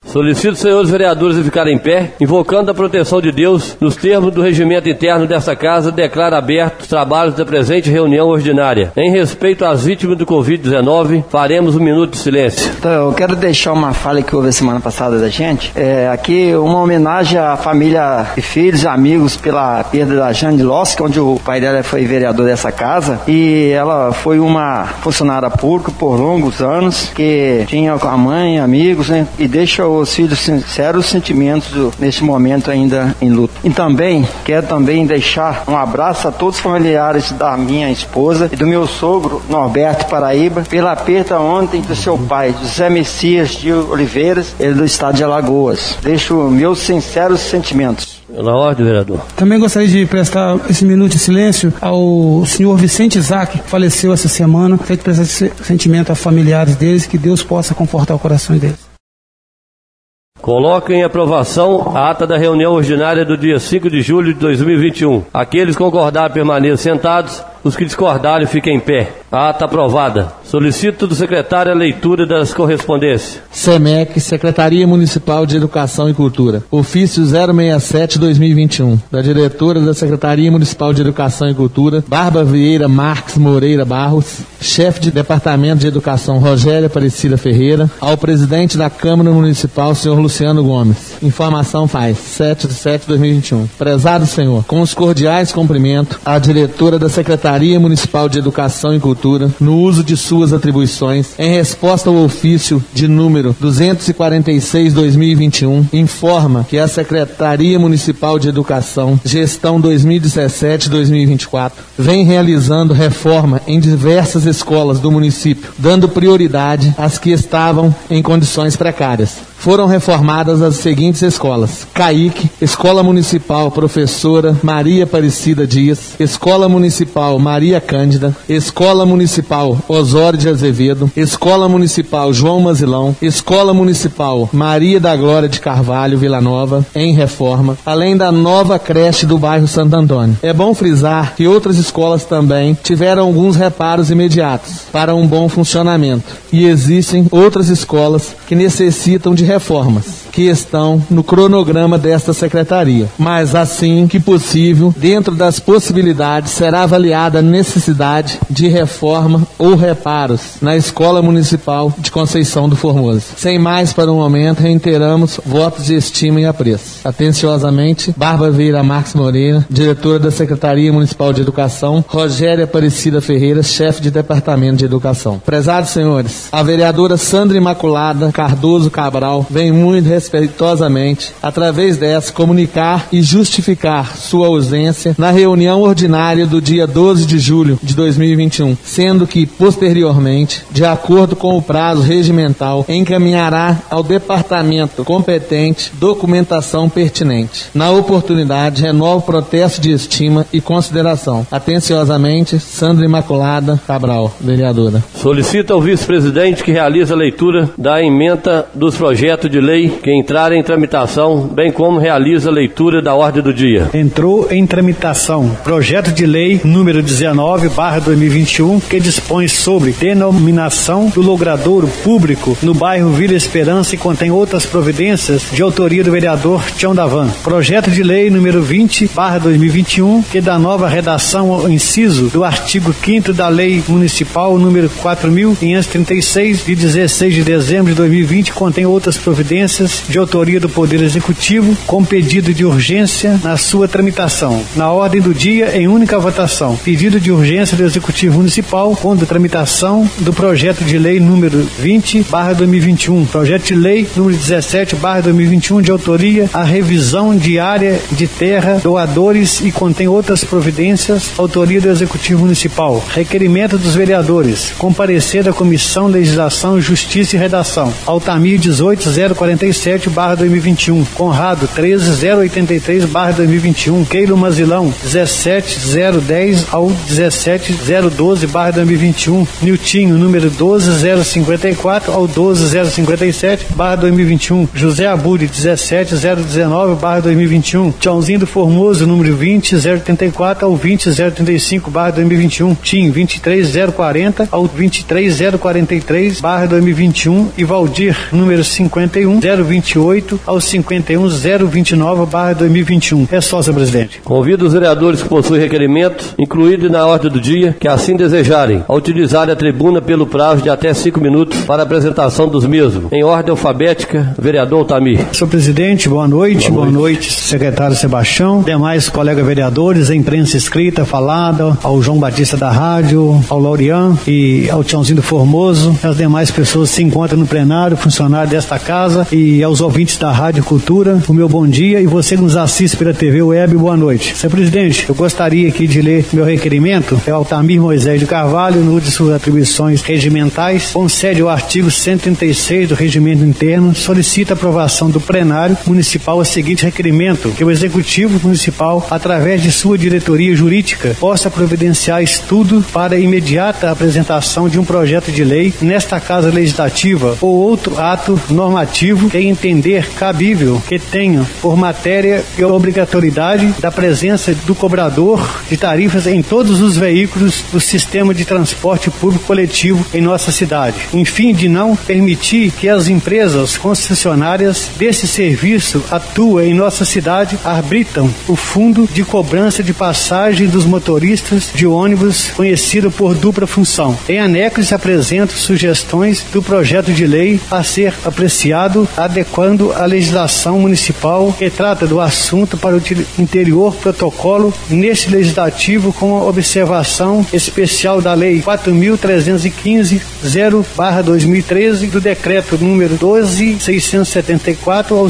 Solicito os senhores vereadores a ficarem em pé, invocando a proteção de Deus, nos termos do regimento interno desta casa, declaro abertos os trabalhos da presente reunião ordinária. Em respeito às vítimas do Covid-19, faremos um minuto de silêncio. Então, eu quero deixar uma fala que houve a semana passada da gente. Aqui uma homenagem à família e filhos e amigos pela perda da Jane Losky, onde o pai dela foi vereador dessa casa, e ela foi uma funcionária pública por longos anos, que tinha a mãe, amigos, né, e deixa os filhos sinceros sentimentos neste momento ainda em luto. E também, quero deixar um abraço a todos os familiares da minha esposa e do meu sogro, Norberto Paraíba, pela perda ontem do seu pai, José Messias de Oliveiras, ele do estado de Alagoas. Deixo meus sinceros sentimentos. Na ordem, vereador. Também gostaria de prestar esse minuto de silêncio ao senhor Vicente Isaac, que faleceu essa semana. Feito prestar esse sentimento a familiares deles, que Deus possa confortar o coração deles. Coloco em aprovação a ata da reunião ordinária do dia 5 de julho de 2021. Aqueles que concordarem permaneçam sentados, os que discordarem fiquem em pé. A ata aprovada. Solicito do secretário a leitura das correspondências. SEMEC, Secretaria Municipal de Educação e Cultura. Ofício 067-2021. Da diretora da Secretaria Municipal de Educação e Cultura, Bárbara Vieira Marques Moreira Barros. Chefe de Departamento de Educação, Rogéria Aparecida Ferreira. Ao presidente da Câmara Municipal, senhor Luciano Gomes. Informação faz 7/7/2021. Prezado senhor, com os cordiais cumprimentos, a diretora da Secretaria Municipal de Educação e Cultura, no uso de suas atribuições, em resposta ao ofício de número 246/2021, informa que a Secretaria Municipal de Educação, gestão 2017-2024, vem realizando reforma em diversas escolas do município, dando prioridade às que estavam em condições precárias. Foram reformadas as seguintes escolas: CAIC, Escola Municipal Professora Maria Aparecida Dias, Escola Municipal Maria Cândida, Escola Municipal Osório de Azevedo, Escola Municipal João Mazilão, Escola Municipal Maria da Glória de Carvalho Vila Nova, em reforma, além da nova creche do bairro Santo Antônio. É bom frisar que outras escolas também tiveram alguns reparos imediatos para um bom funcionamento, e existem outras escolas que necessitam de reformas, que estão no cronograma desta secretaria. Mas assim que possível, dentro das possibilidades, será avaliada a necessidade de reforma ou reparos na Escola Municipal de Conceição do Formoso. Sem mais para o momento, reiteramos votos de estima e apreço. Atenciosamente, Bárbara Vieira Marques Moreira, diretora da Secretaria Municipal de Educação, Rogéria Aparecida Ferreira, chefe de Departamento de Educação. Prezados senhores, a vereadora Sandra Imaculada Cardoso Cabral vem muito respeitosamente, através dessa, comunicar e justificar sua ausência na reunião ordinária do dia 12 de julho de 2021, sendo que, posteriormente, de acordo com o prazo regimental, encaminhará ao departamento competente documentação pertinente. Na oportunidade, renovo o protesto de estima e consideração. Atenciosamente, Sandra Imaculada Cabral, vereadora. Solicito ao vice-presidente que realize a leitura da ementa dos projetos de lei que entrarem em tramitação, bem como realiza a leitura da ordem do dia. Entrou em tramitação projeto de lei número 19/2021, que dispõe sobre denominação do logradouro público no bairro Vila Esperança e contém outras providências de autoria do vereador Tião Davan. Projeto de lei número 20/2021, que dá nova redação ao inciso do artigo 5º da Lei Municipal número 4.536, de 16 de dezembro de 2020, contém outras providências de autoria do Poder Executivo, com pedido de urgência na sua tramitação. Na ordem do dia, em única votação, pedido de urgência do Executivo Municipal quanto à tramitação do projeto de lei número 20/2021, projeto de lei número 17/2021, de autoria a revisão de área de terra, doadores e contém outras providências, autoria do Executivo Municipal. Requerimento dos vereadores, comparecer da Comissão Legislação, Justiça e Redação. Altamir 18.047/2021, Conrado 13.083/2021, Keilo Mazilão 17.010 ao 17.012/2021, Niltinho número 12.054 ao 12.057/2021, José Abudi 17.019/2021, Tchãozinho do Formoso número 20.084 ao 20.035/2021, Tim 23.040 ao 23.043/2021 e Valdir número 51.020 028 ao 51029/2021. É só, senhor presidente. Convido os vereadores que possuem requerimento, incluído na ordem do dia, que assim desejarem, a utilizarem a tribuna pelo prazo de até 5 minutos para a apresentação dos mesmos. Em ordem alfabética, vereador Altamir. Senhor presidente, boa noite. Boa noite, secretário Sebastião, demais colegas vereadores, a imprensa escrita, falada, ao João Batista da Rádio, ao Laurian e ao Tiãozinho do Formoso, as demais pessoas que se encontram no plenário, funcionários desta casa e aos ouvintes da Rádio Cultura, o meu bom dia, e você que nos assiste pela TV Web, boa noite. Senhor presidente, eu gostaria aqui de ler meu requerimento. É Altamir Moisés de Carvalho, no de suas atribuições regimentais, concede ao artigo 136 do Regimento Interno, solicita a aprovação do plenário municipal o seguinte requerimento: que o Executivo Municipal, através de sua diretoria jurídica, possa providenciar estudo para imediata apresentação de um projeto de lei nesta Casa Legislativa ou outro ato normativo que entender cabível que tenha por matéria e obrigatoriedade da presença do cobrador de tarifas em todos os veículos do sistema de transporte público coletivo em nossa cidade, em fim de não permitir que as empresas concessionárias desse serviço atuem em nossa cidade, arbitram o fundo de cobrança de passagem dos motoristas de ônibus, conhecido por dupla função. Em anexo apresento sugestões do projeto de lei a ser apreciado, adequando a legislação municipal que trata do assunto para o interior protocolo neste legislativo, com a observação especial da Lei 4.315/2013 do decreto número 12.674 ao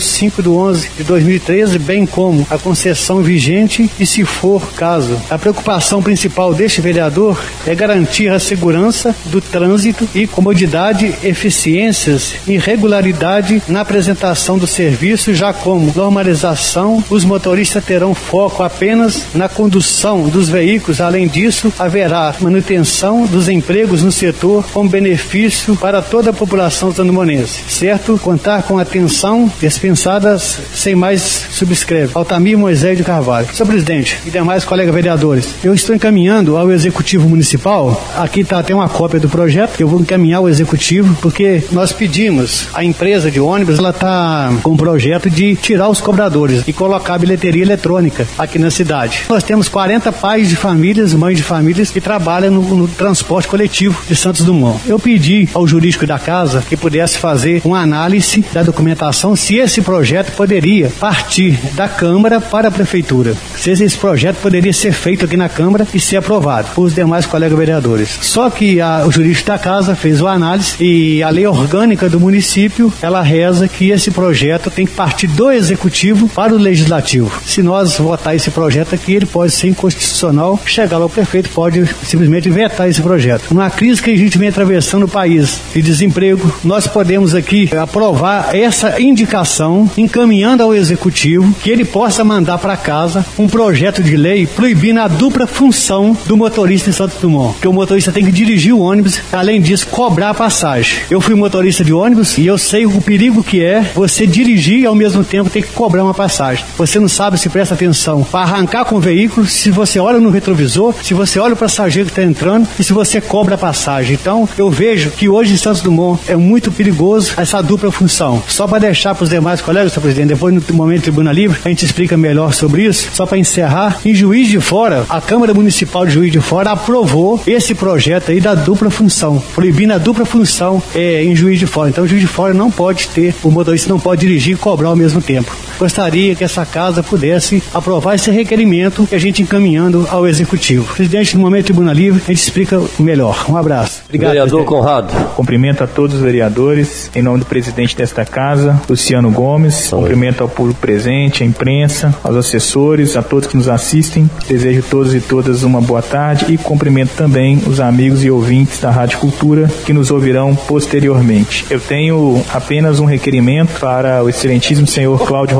5/11/2013, bem como a concessão vigente e, se for caso. A preocupação principal deste vereador é garantir a segurança do trânsito e comodidade, eficiências e regularidade na apresentação do serviço, já como normalização, os motoristas terão foco apenas na condução dos veículos. Além disso, haverá manutenção dos empregos no setor com benefício para toda a população sandomonense. Certo? Contar com atenção dispensada, sem mais subscreve. Altamir Moisés de Carvalho. Senhor presidente e demais colegas vereadores, eu estou encaminhando ao Executivo Municipal, aqui está até uma cópia do projeto, que eu vou encaminhar ao Executivo, porque nós pedimos, a empresa de ônibus, ela está com um projeto de tirar os cobradores e colocar a bilheteria eletrônica aqui na cidade. Nós temos 40 pais de famílias, mães de famílias que trabalham no transporte coletivo de Santos Dumont. Eu pedi ao jurídico da casa que pudesse fazer uma análise da documentação, se esse projeto poderia partir da Câmara para a Prefeitura, se esse projeto poderia ser feito aqui na Câmara e ser aprovado por os demais colegas vereadores. Só que o jurídico da casa fez uma análise e a lei orgânica do município, ela reza que esse projeto tem que partir do Executivo para o Legislativo. Se nós votar esse projeto aqui, ele pode ser inconstitucional, chegar lá o prefeito pode simplesmente vetar esse projeto. Numa crise que a gente vem atravessando o país de desemprego, nós podemos aqui aprovar essa indicação, encaminhando ao Executivo que ele possa mandar para casa um projeto de lei proibindo a dupla função do motorista em Santos Dumont, que o motorista tem que dirigir o ônibus, além disso cobrar a passagem. Eu fui motorista de ônibus e eu sei o perigo que é você dirigir e ao mesmo tempo ter que cobrar uma passagem. Você não sabe se presta atenção para arrancar com o veículo, se você olha no retrovisor, se você olha o passageiro que está entrando e se você cobra a passagem. Então eu vejo que hoje em Santos Dumont é muito perigoso essa dupla função. Só para deixar para os demais colegas, senhor presidente, depois no momento de Tribuna Livre a gente explica melhor sobre isso. Só para encerrar, em Juiz de Fora, a Câmara Municipal de Juiz de Fora aprovou esse projeto aí da dupla função, proibindo a dupla função em Juiz de Fora. Então Juiz de Fora não pode ter, o motorista não pode dirigir e cobrar ao mesmo tempo. Gostaria que essa casa pudesse aprovar esse requerimento e a gente encaminhando ao Executivo. Presidente, no momento de Tribuna Livre, a gente explica melhor. Um abraço. Obrigado, vereador presidente. Conrado. Cumprimento a todos os vereadores, em nome do presidente desta casa, Luciano Gomes. Cumprimento ao público presente, à imprensa, aos assessores, a todos que nos assistem. Desejo a todos e todas uma boa tarde e cumprimento também os amigos e ouvintes da Rádio Cultura que nos ouvirão posteriormente. Eu tenho apenas um requerimento para o excelentíssimo senhor Cláudio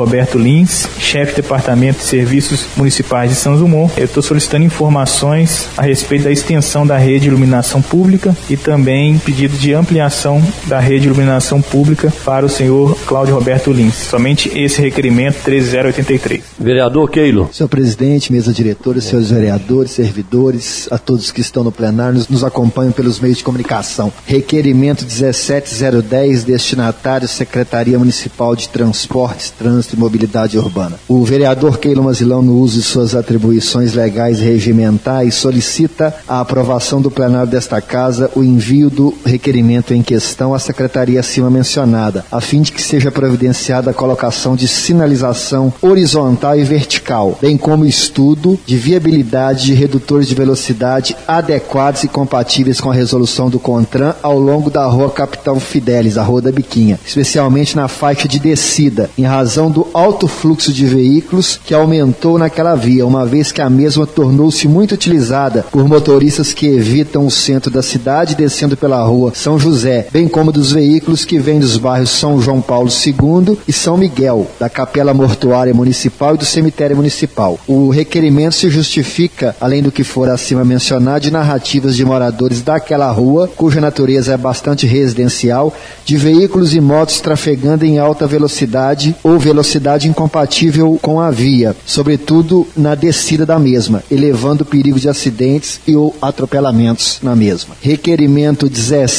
Roberto Lins, chefe de Departamento de Serviços Municipais de Santos Dumont. Eu estou solicitando informações a respeito da extensão da rede de iluminação pública e também pedido de ampliação da rede de iluminação pública para o senhor Cláudio Roberto Lins. Somente esse requerimento 13083. Vereador Keilo. Senhor presidente, mesa diretora, senhores vereadores, servidores, a todos que estão no plenário, nos acompanham pelos meios de comunicação. Requerimento 17010, destinatário Secretaria Municipal de Transportes, Trânsito e Mobilidade Urbana. O vereador Keilo Mazilão, no uso de suas atribuições legais e regimentais, solicita a aprovação do plenário desta casa o envio do requerimento em questão à secretaria acima mencionada, a fim de que seja providenciada a colocação de sinalização horizontal e vertical, bem como estudo de viabilidade de redutores de velocidade adequados e compatíveis com a resolução do CONTRAN ao longo da rua Capitão Fidelis, a Rua da Biquinha, especialmente na faixa de descida, em razão do alto fluxo de veículos que aumentou naquela via, uma vez que a mesma tornou-se muito utilizada por motoristas que evitam o centro da cidade descendo pela rua São José, bem como dos veículos que vêm dos bairros São João Paulo II e São Miguel, da Capela Mortuária Municipal e do Cemitério Municipal. O requerimento se justifica, além do que for acima mencionado, de narrativas de moradores daquela rua, cuja natureza é bastante residencial, de veículos e motos trafegando em alta velocidade ou velocidade incompatível com a via, sobretudo na descida da mesma, elevando o perigo de acidentes e ou atropelamentos na mesma. Requerimento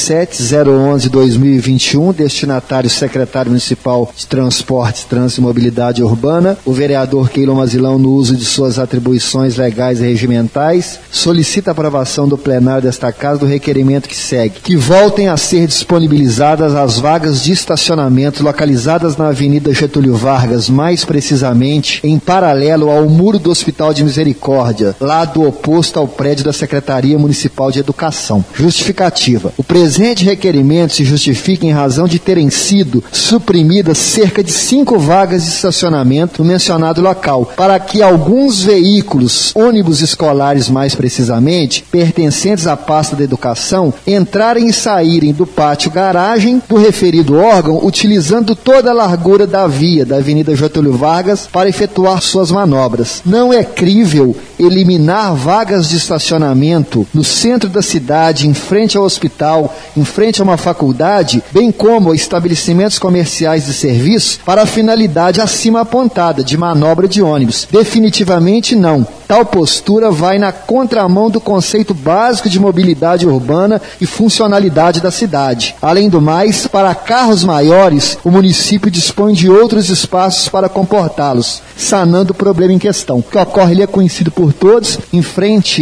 17011-2021, destinatário Secretário Municipal de Transportes, Trânsito e Mobilidade Urbana. O vereador Keilo Mazilão, no uso de suas atribuições legais e regimentais, solicita a aprovação do plenário desta casa do requerimento que segue: que voltem a ser disponibilizadas as vagas de estacionamento localizadas na Avenida Getúlio Vargas, mais precisamente em paralelo ao muro do Hospital de Misericórdia, lado oposto ao prédio da Secretaria Municipal de Educação. Justificativa: o presente requerimento se justifica em razão de terem sido suprimidas cerca de 5 vagas de estacionamento no mencionado local, para que alguns veículos, ônibus escolares mais precisamente, pertencentes à pasta da educação, entrarem e saírem do pátio garagem do referido órgão, utilizando toda a largura da via da Avenida Getúlio Vargas para efetuar suas manobras. Não é crível eliminar vagas de estacionamento no centro da cidade, em frente ao hospital, em frente a uma faculdade, bem como estabelecimentos comerciais de serviço, para a finalidade acima apontada, de manobra de ônibus. Definitivamente não. Tal postura vai na contramão do conceito básico de mobilidade urbana e funcionalidade da cidade. Além do mais, para carros maiores, o município dispõe de outros espaços para comportá-los, sanando o problema em questão. O que ocorre ali é conhecido por todos. Em frente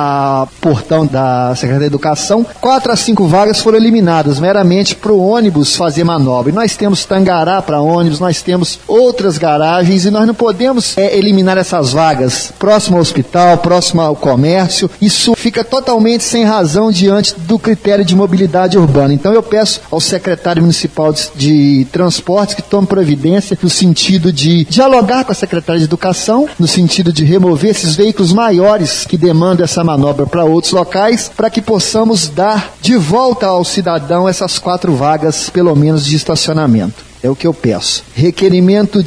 ao portão da Secretaria da Educação, 4 a 5 vagas foram eliminadas, meramente para o ônibus fazer manobra. E nós temos Tangará para ônibus, nós temos outras garagens, e nós não podemos eliminar essas vagas próximo ao hospital, próximo ao comércio. Isso fica totalmente sem razão diante do critério de mobilidade urbana. Então eu peço ao secretário municipal de transportes que tome providência no sentido de dialogar com a secretária de educação, no sentido de remover esses veículos maiores que demandam essa manobra para outros locais, para que possamos dar de volta ao cidadão essas 4 vagas, pelo menos, de estacionamento. É o que eu peço. Requerimento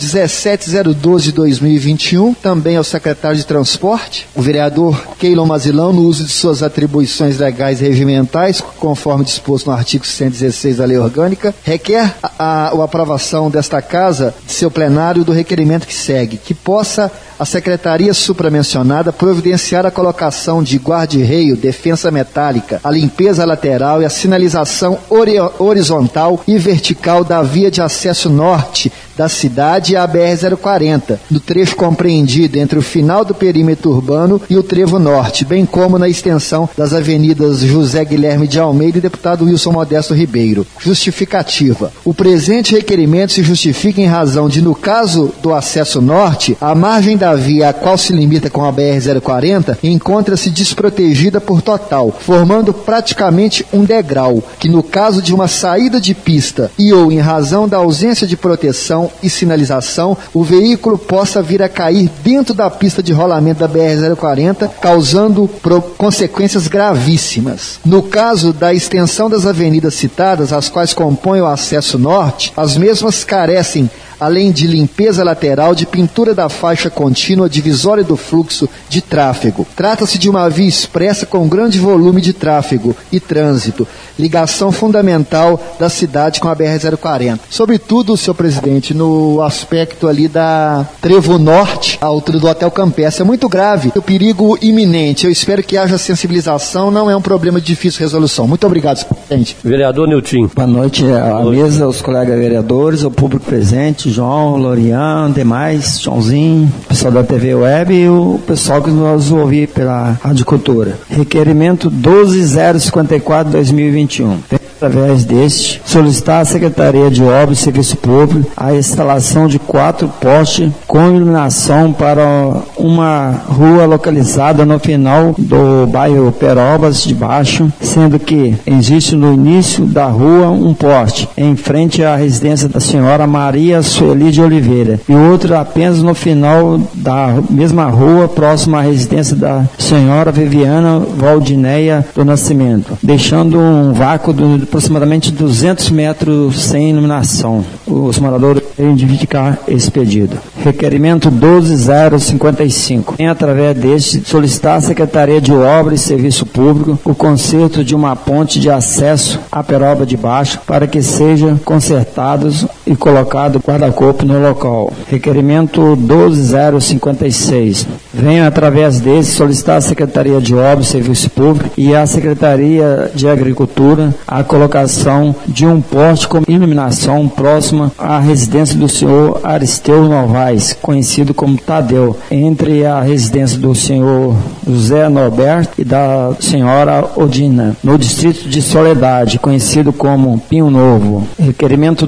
17012-2021, também ao secretário de Transporte, o vereador Keilo Mazilão, no uso de suas atribuições legais e regimentais, conforme disposto no artigo 116 da Lei Orgânica, requer a aprovação desta casa, de seu plenário, do requerimento que segue: que possa a secretaria supramencionada providenciar a colocação de guarda-reio, defensa metálica, a limpeza lateral e a sinalização horizontal e vertical da via de acesso norte da cidade à BR-040, no trecho compreendido entre o final do perímetro urbano e o trevo norte, bem como na extensão das avenidas José Guilherme de Almeida e Deputado Wilson Modesto Ribeiro. Justificativa: o presente requerimento se justifica em razão de, no caso do acesso norte, a margem da via a qual se limita com a BR-040 encontra-se desprotegida por total, formando praticamente um degrau, que no caso de uma saída de pista e ou em razão da ausência de proteção e sinalização, o veículo possa vir a cair dentro da pista de rolamento da BR-040, causando consequências gravíssimas. No caso da extensão das avenidas citadas, as quais compõem o acesso norte, as mesmas carecem além de limpeza lateral, de pintura da faixa contínua divisória do fluxo de tráfego. Trata-se de uma via expressa com grande volume de tráfego e trânsito, ligação fundamental da cidade com a BR-040. Sobretudo, senhor presidente, no aspecto ali da Trevo Norte, a altura do Hotel Campestre, é muito grave, o perigo iminente. Eu espero que haja sensibilização, não é um problema de difícil resolução. Muito obrigado, senhor presidente. Vereador Nilton. Boa noite à mesa, aos colegas vereadores, ao público presente, João, Lorian, demais, Joãozinho, pessoal da TV Web e o pessoal que nos ouve pela Rádio Cultura. Requerimento 12054-2021. Através deste, solicitar à Secretaria de Obras e Serviço Público a instalação de 4 postes com iluminação para uma rua localizada no final do bairro Perobas de Baixo, sendo que existe no início da rua um poste em frente à residência da senhora Maria Sueli de Oliveira e outro apenas no final da mesma rua, próximo à residência da senhora Viviana Valdineia do Nascimento, deixando um vácuo de aproximadamente 200 metros sem iluminação. Os moradores devem reivindicar esse pedido. Requerimento 12055. Em através deste, solicitar à Secretaria de Obras e Serviço Público o conserto de uma ponte de acesso à Peroba de Baixo para que seja consertados e colocado guarda-corpo no local. Requerimento 12056. Venho através desse solicitar à Secretaria de Obras e Serviço Público e à Secretaria de Agricultura a colocação de um poste com iluminação próxima à residência do senhor Aristeu Novaes, conhecido como Tadeu, entre a residência do senhor José Norberto e da senhora Odina, no distrito de Soledade, conhecido como Pinho Novo. Requerimento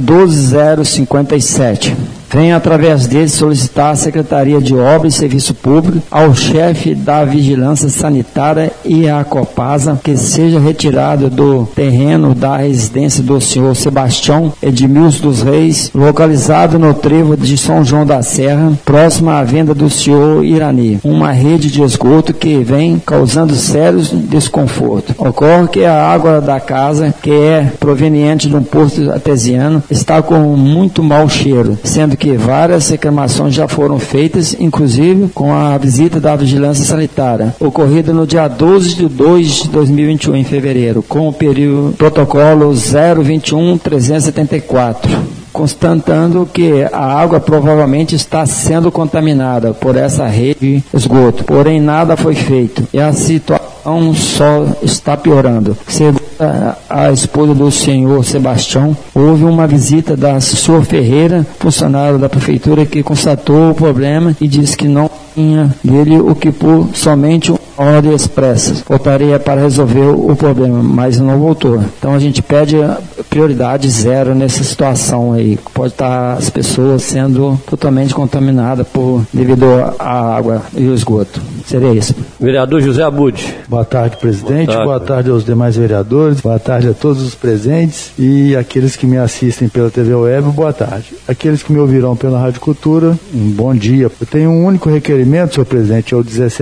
12057. Venho, através dele, solicitar à Secretaria de Obras e Serviço Público, ao chefe da Vigilância Sanitária e à Copasa, que seja retirado do terreno da residência do senhor Sebastião Edmilson dos Reis, localizado no trevo de São João da Serra, próximo à venda do senhor Irani, uma rede de esgoto que vem causando sérios desconforto. Ocorre que a água da casa, que é proveniente de um poço artesiano, está com muito mau cheiro, sendo que várias reclamações já foram feitas, inclusive com a visita da Vigilância Sanitária, ocorrida no dia 12/2/2021, em fevereiro, com o período protocolo 021-374. Constatando que a água provavelmente está sendo contaminada por essa rede de esgoto, porém nada foi feito e a situação só está piorando. Segundo a esposa do senhor Sebastião, houve uma visita da senhora Ferreira, funcionário da prefeitura, que constatou o problema e disse que não tinha dele o que por somente uma ordem expressa voltaria para resolver o problema, mas não voltou. Então a gente pede prioridade zero nessa situação aí. Pode estar as pessoas sendo totalmente contaminadas devido à água e o esgoto. Seria isso. Vereador José Abud. Boa tarde, presidente. Boa tarde aos demais vereadores. Boa tarde a todos os presentes e aqueles que me assistem pela TV Web. Boa tarde. Aqueles que me ouvirão pela Rádio Cultura, um bom dia. Eu tenho um único requerimento, senhor presidente, é o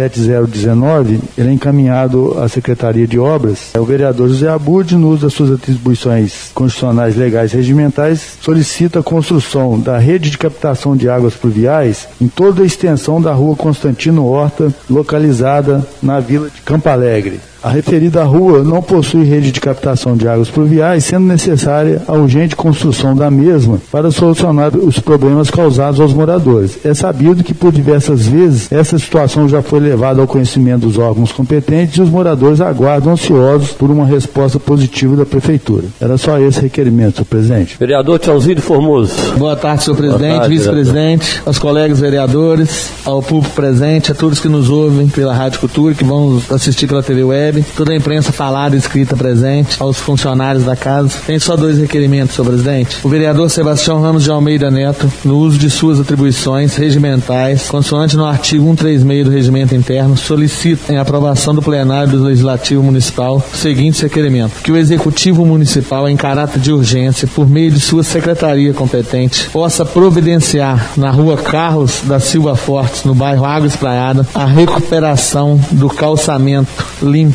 17019. Ele é encaminhado à Secretaria de Obras. O vereador José Abud, no uso das suas atribuições constitucionais, legais e regimentais, solicita a construção da rede de captação de águas pluviais em toda a extensão da rua Constantino Horta, localizada na vila de Campo Alegre. A referida rua não possui rede de captação de águas pluviais, sendo necessária a urgente construção da mesma para solucionar os problemas causados aos moradores. É sabido que por diversas vezes essa situação já foi levada ao conhecimento dos órgãos competentes e os moradores aguardam ansiosos por uma resposta positiva da Prefeitura. Era só esse requerimento, senhor presidente. Vereador Tchãozinho Formoso. Boa tarde, senhor presidente, vice-presidente, aos colegas vereadores, ao público presente, a todos que nos ouvem pela Rádio Cultura, que vão assistir pela TV Web, toda a imprensa falada e escrita presente, aos funcionários da casa. Tem só 2 requerimentos, senhor presidente. O vereador Sebastião Ramos de Almeida Neto, no uso de suas atribuições regimentais, consoante no artigo 136 do Regimento Interno, solicita em aprovação do plenário do Legislativo Municipal o seguinte requerimento: que o Executivo Municipal, em caráter de urgência, por meio de sua secretaria competente, possa providenciar na rua Carlos da Silva Fortes, no bairro Água Espraiada, a recuperação do calçamento limpo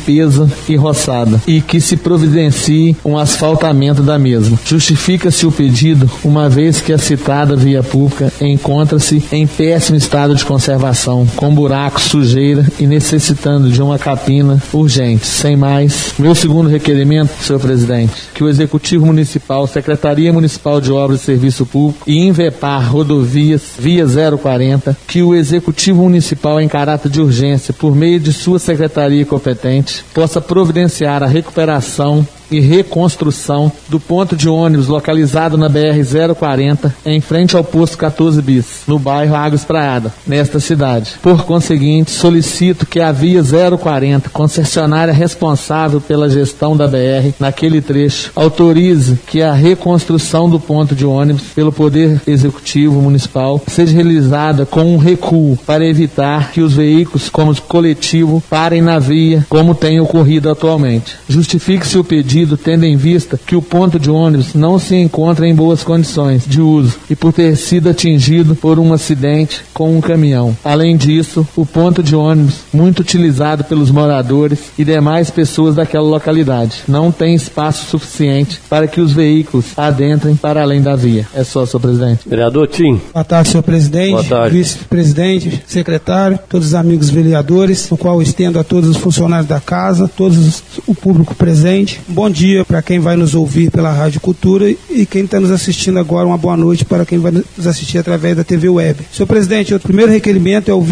limpeza e roçada e que se providencie um asfaltamento da mesma. Justifica-se o pedido, uma vez que a citada via pública encontra-se em péssimo estado de conservação, com buracos, sujeira e necessitando de uma capina urgente. Sem mais, meu segundo requerimento, senhor presidente, que o Executivo Municipal, Secretaria Municipal de Obras e Serviço Público e Invepar Rodovias, via 040, que o Executivo Municipal, em caráter de urgência, por meio de sua secretaria competente, possa providenciar a recuperação e reconstrução do ponto de ônibus localizado na BR-040, em frente ao posto 14 bis, no bairro Água Espraiada, nesta cidade. Por conseguinte, solicito que a via 040, concessionária responsável pela gestão da BR naquele trecho, autorize que a reconstrução do ponto de ônibus pelo Poder Executivo Municipal seja realizada com um recuo para evitar que os veículos como coletivo parem na via, como tem ocorrido atualmente. Justifique-se o pedido tendo em vista que o ponto de ônibus não se encontra em boas condições de uso e por ter sido atingido por um acidente com um caminhão. Além disso, o ponto de ônibus, muito utilizado pelos moradores e demais pessoas daquela localidade, não tem espaço suficiente para que os veículos adentrem para além da via. É só, senhor presidente. Vereador Tim. Boa tarde, senhor presidente, Boa tarde. Vice-presidente, secretário, todos os amigos vereadores, no qual eu estendo a todos os funcionários da casa, o público presente. Bom dia para quem vai nos ouvir pela Rádio Cultura e quem está nos assistindo agora, uma boa noite para quem vai nos assistir através da TV Web. Senhor presidente, o primeiro requerimento é o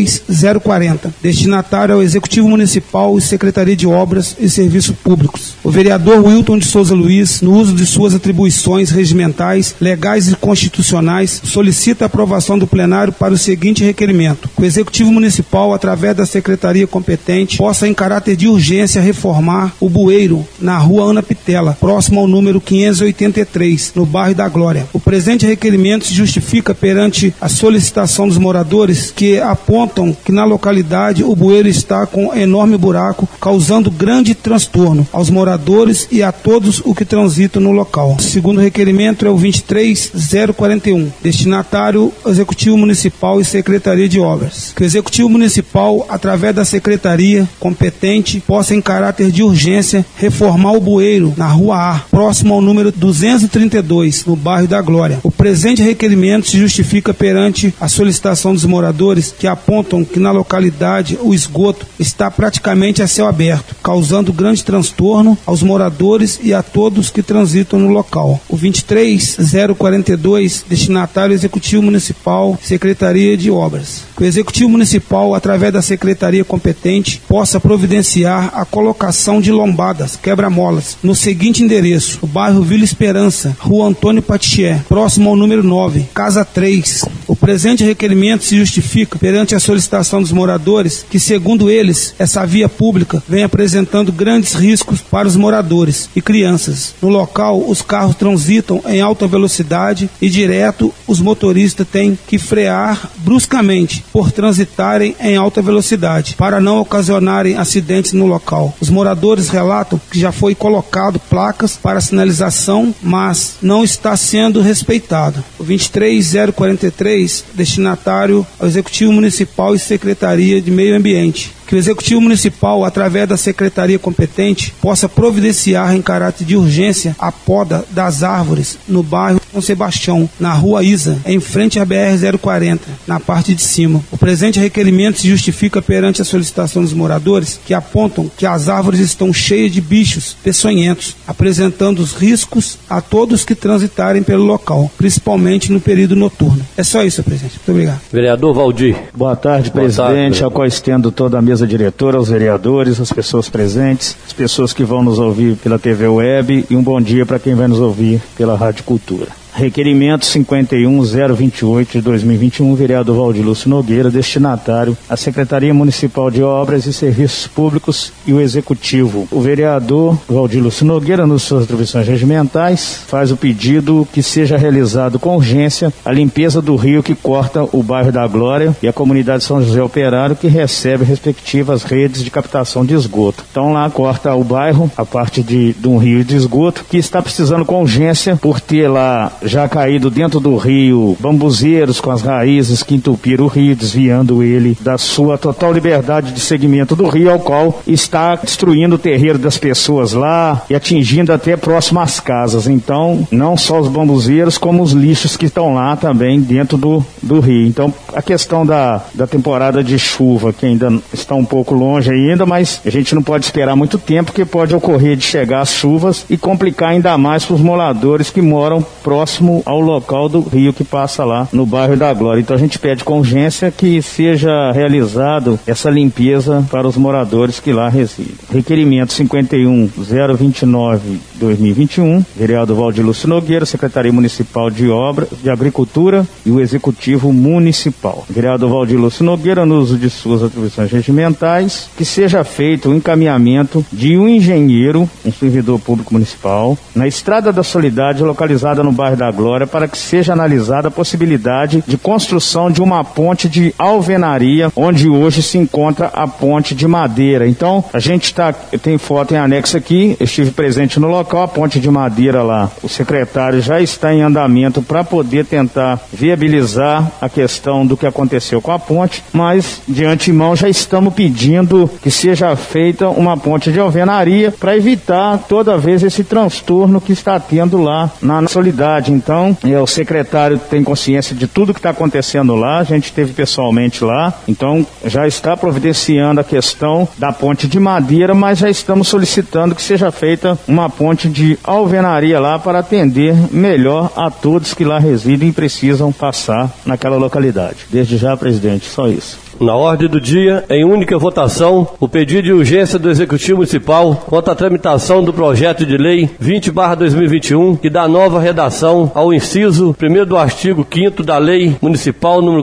23040, destinatário ao Executivo Municipal e Secretaria de Obras e Serviços Públicos. O vereador Wilton de Souza Luiz, no uso de suas atribuições regimentais, legais e constitucionais, solicita a aprovação do plenário para o seguinte requerimento: que o Executivo Municipal, através da Secretaria competente, possa, em caráter de urgência, reformar o bueiro na Rua Ana Pitela, próximo ao número 583, no bairro da Glória. O presente requerimento se justifica perante a solicitação dos moradores que apontam que na localidade o bueiro está com enorme buraco, causando grande transtorno aos moradores e a todos os que transitam no local. O segundo requerimento é o 23041, destinatário Executivo Municipal e Secretaria de Obras. Que o Executivo Municipal, através da Secretaria competente, possa, em caráter de urgência, reformar o bueiro na Rua A, próximo ao número 232, no bairro da Glória. O presente requerimento se justifica perante a solicitação dos moradores que apontam que na localidade o esgoto está praticamente a céu aberto, causando grande transtorno aos moradores e a todos que transitam no local. O 23042, destinatário Executivo Municipal, Secretaria de Obras. Que o Executivo Municipal, através da Secretaria competente, possa providenciar a colocação de lombadas, quebra-molas, no seguinte endereço: o bairro Vila Esperança, Rua Antônio Patier, próximo ao número 9, Casa 3. O presente requerimento se justifica perante a solicitação dos moradores que, segundo eles, essa via pública vem apresentando grandes riscos para os moradores e crianças. No local, os carros transitam em alta velocidade e direto os motoristas têm que frear bruscamente por transitarem em alta velocidade, para não ocasionarem acidentes no local. Os moradores relatam que já foi colocado placas para sinalização, mas não está sendo respeitado. O 23043, destinatário ao Executivo Municipal e Secretaria de Meio Ambiente. Que o Executivo Municipal, através da Secretaria competente, possa providenciar em caráter de urgência a poda das árvores no bairro São Sebastião, na Rua Isa, em frente à BR-040, na parte de cima. O presente requerimento se justifica perante a solicitação dos moradores que apontam que as árvores estão cheias de bichos peçonhentos, apresentando os riscos a todos que transitarem pelo local, principalmente no período noturno. É só isso, presidente. Muito obrigado. Vereador Valdir. Boa tarde, presidente, ao qual estendo toda a mesa diretora, aos vereadores, às pessoas presentes, as pessoas que vão nos ouvir pela TV Web e um bom dia para quem vai nos ouvir pela Rádio Cultura. Requerimento 51028 de 2021, vereador Valdir Lúcio Nogueira, destinatário à Secretaria Municipal de Obras e Serviços Públicos e o Executivo. O vereador Valdir Lúcio Nogueira, nas suas atribuições regimentais, faz o pedido que seja realizado com urgência a limpeza do rio que corta o bairro da Glória e a comunidade São José Operário, que recebe respectivas redes de captação de esgoto. Então lá corta o bairro, a parte de um rio de esgoto, que está precisando com urgência por ter lá já caído dentro do rio bambuzeiros com as raízes que entupiram o rio, desviando ele da sua total liberdade de segmento do rio, ao qual está destruindo o terreiro das pessoas lá e atingindo até próximo às casas. Então, não só os bambuzeiros, como os lixos que estão lá também dentro do rio. Então, a questão da temporada de chuva, que ainda está um pouco longe ainda, mas a gente não pode esperar muito tempo, porque pode ocorrer de chegar as chuvas e complicar ainda mais para os moradores que moram próximo ao local do rio que passa lá no bairro da Glória. Então a gente pede com urgência que seja realizado essa limpeza para os moradores que lá residem. Requerimento 51.029/2021, vereador Valdir Lúcio Nogueira, Secretaria Municipal de Obras, de Agricultura e o Executivo Municipal. Vereador Valdir Lúcio Nogueira, no uso de suas atribuições regimentais, que seja feito o encaminhamento de um engenheiro, um servidor público municipal, na Estrada da Solidade, localizada no bairro da Glória, para que seja analisada a possibilidade de construção de uma ponte de alvenaria, onde hoje se encontra a ponte de madeira. Então, a gente tem foto em anexo aqui, eu estive presente no local, a ponte de madeira lá. O secretário já está em andamento para poder tentar viabilizar a questão do que aconteceu com a ponte, mas de antemão já estamos pedindo que seja feita uma ponte de alvenaria para evitar toda vez esse transtorno que está tendo lá na Solidade. Então, o secretário tem consciência de tudo que está acontecendo lá, a gente esteve pessoalmente lá, então já está providenciando a questão da ponte de madeira, mas já estamos solicitando que seja feita uma ponte de alvenaria lá para atender melhor a todos que lá residem e precisam passar naquela localidade. Desde já, presidente, só isso. Na ordem do dia, em única votação, o pedido de urgência do Executivo Municipal quanto à tramitação do projeto de lei 20/2021, que dá nova redação ao inciso 1º do artigo 5º da Lei Municipal número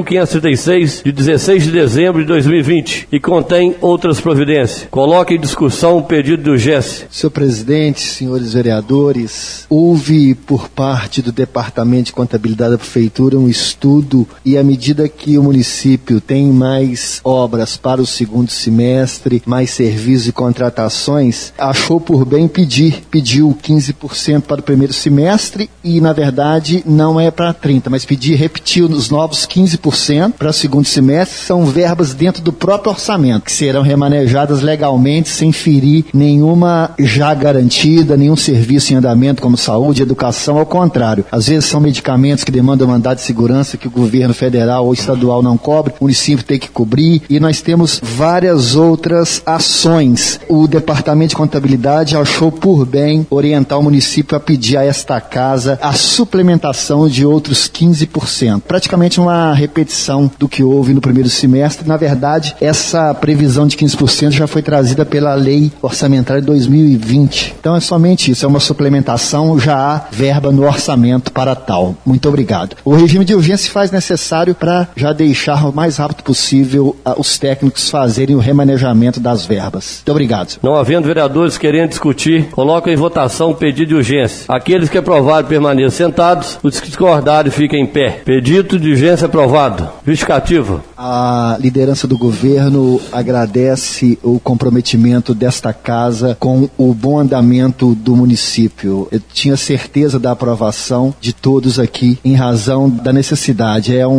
4.536, de 16 de dezembro de 2020, e contém outras providências. Coloque em discussão o pedido de urgência. Senhor presidente, senhores vereadores, houve por parte do Departamento de Contabilidade da Prefeitura um estudo, e à medida que o município tem mais obras para o segundo semestre, mais serviços e contratações, achou por bem pediu 15% para o primeiro semestre e, na verdade, não é para 30%, mas repetiu os novos 15% para o segundo semestre. São verbas dentro do próprio orçamento, que serão remanejadas legalmente, sem ferir nenhuma já garantida, nenhum serviço em andamento, como saúde, educação. Ao contrário, às vezes são medicamentos que demandam mandado de segurança que o governo federal ou estadual não cobre, o município tem que cobrir, e nós temos várias outras ações. O Departamento de Contabilidade achou por bem orientar o município a pedir a esta casa a suplementação de outros 15%. Praticamente uma repetição do que houve no primeiro semestre. Na verdade, essa previsão de 15% já foi trazida pela Lei Orçamentária de 2020. Então é somente isso, é uma suplementação, já há verba no orçamento para tal. Muito obrigado. O regime de urgência se faz necessário para já deixar o mais rápido possível os técnicos fazerem o remanejamento das verbas. Muito obrigado. Não havendo vereadores querendo discutir, coloco em votação o pedido de urgência. Aqueles que aprovarem permaneçam sentados, os que discordarem fiquem em pé. Pedido de urgência aprovado. Justificativa. A liderança do governo agradece o comprometimento desta casa com o bom andamento do município. Eu tinha certeza da aprovação de todos aqui em razão da necessidade. É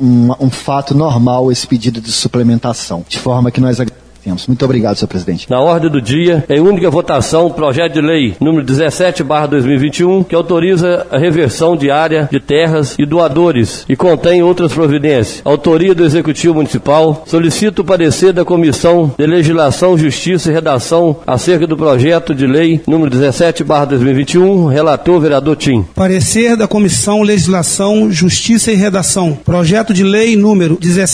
um fato normal esse pedido de suplementação, de forma que nós agradecemos. Muito obrigado, senhor presidente. Na ordem do dia, em única votação, o projeto de lei número 17/2021, que autoriza a reversão de área de terras e doadores e contém outras providências. Autoria do Executivo Municipal. Solicito o parecer da Comissão de Legislação, Justiça e Redação acerca do projeto de lei número 17/2021. Relator, vereador Tim. Parecer da Comissão Legislação, Justiça e Redação. Projeto de lei número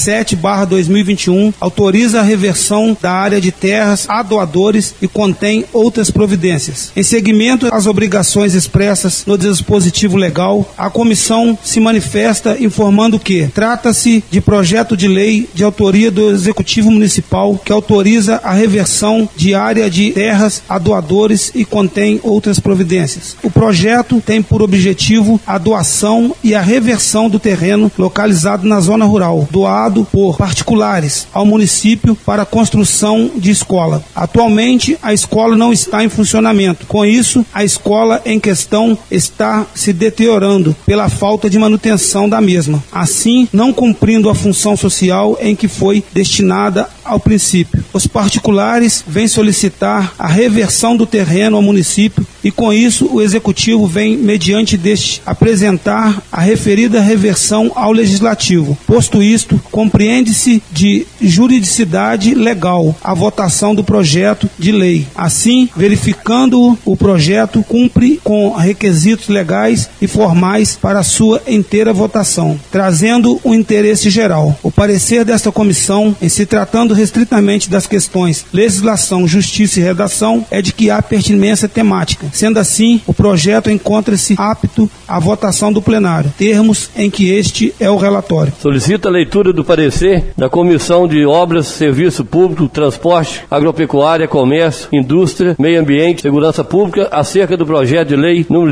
17/2021 autoriza a reversão da área de terras a doadores e contém outras providências. Em seguimento às obrigações expressas no dispositivo legal, a comissão se manifesta informando que trata-se de projeto de lei de autoria do Executivo Municipal que autoriza a reversão de área de terras a doadores e contém outras providências. O projeto tem por objetivo a doação e a reversão do terreno localizado na zona rural, doado por particulares ao município para construção construção de escola. Atualmente, a escola não está em funcionamento. Com isso, a escola em questão está se deteriorando pela falta de manutenção da mesma, assim não cumprindo a função social em que foi destinada ao princípio. Os particulares vêm solicitar a reversão do terreno ao município e, com isso, o Executivo vem, mediante deste, apresentar a referida reversão ao Legislativo. Posto isto, compreende-se de juridicidade legal a votação do projeto de lei. Assim, verificando o projeto cumpre com requisitos legais e formais para sua inteira votação, trazendo o interesse geral. O parecer desta comissão, em se tratando restritamente das questões legislação, justiça e redação, é de que há pertinência temática. Sendo assim, o projeto encontra-se apto à votação do plenário, termos em que este é o relatório. Solicita a leitura do parecer da Comissão de Obras, Serviço Público, Transporte, Agropecuária, Comércio, Indústria, Meio Ambiente, Segurança Pública, acerca do projeto de lei número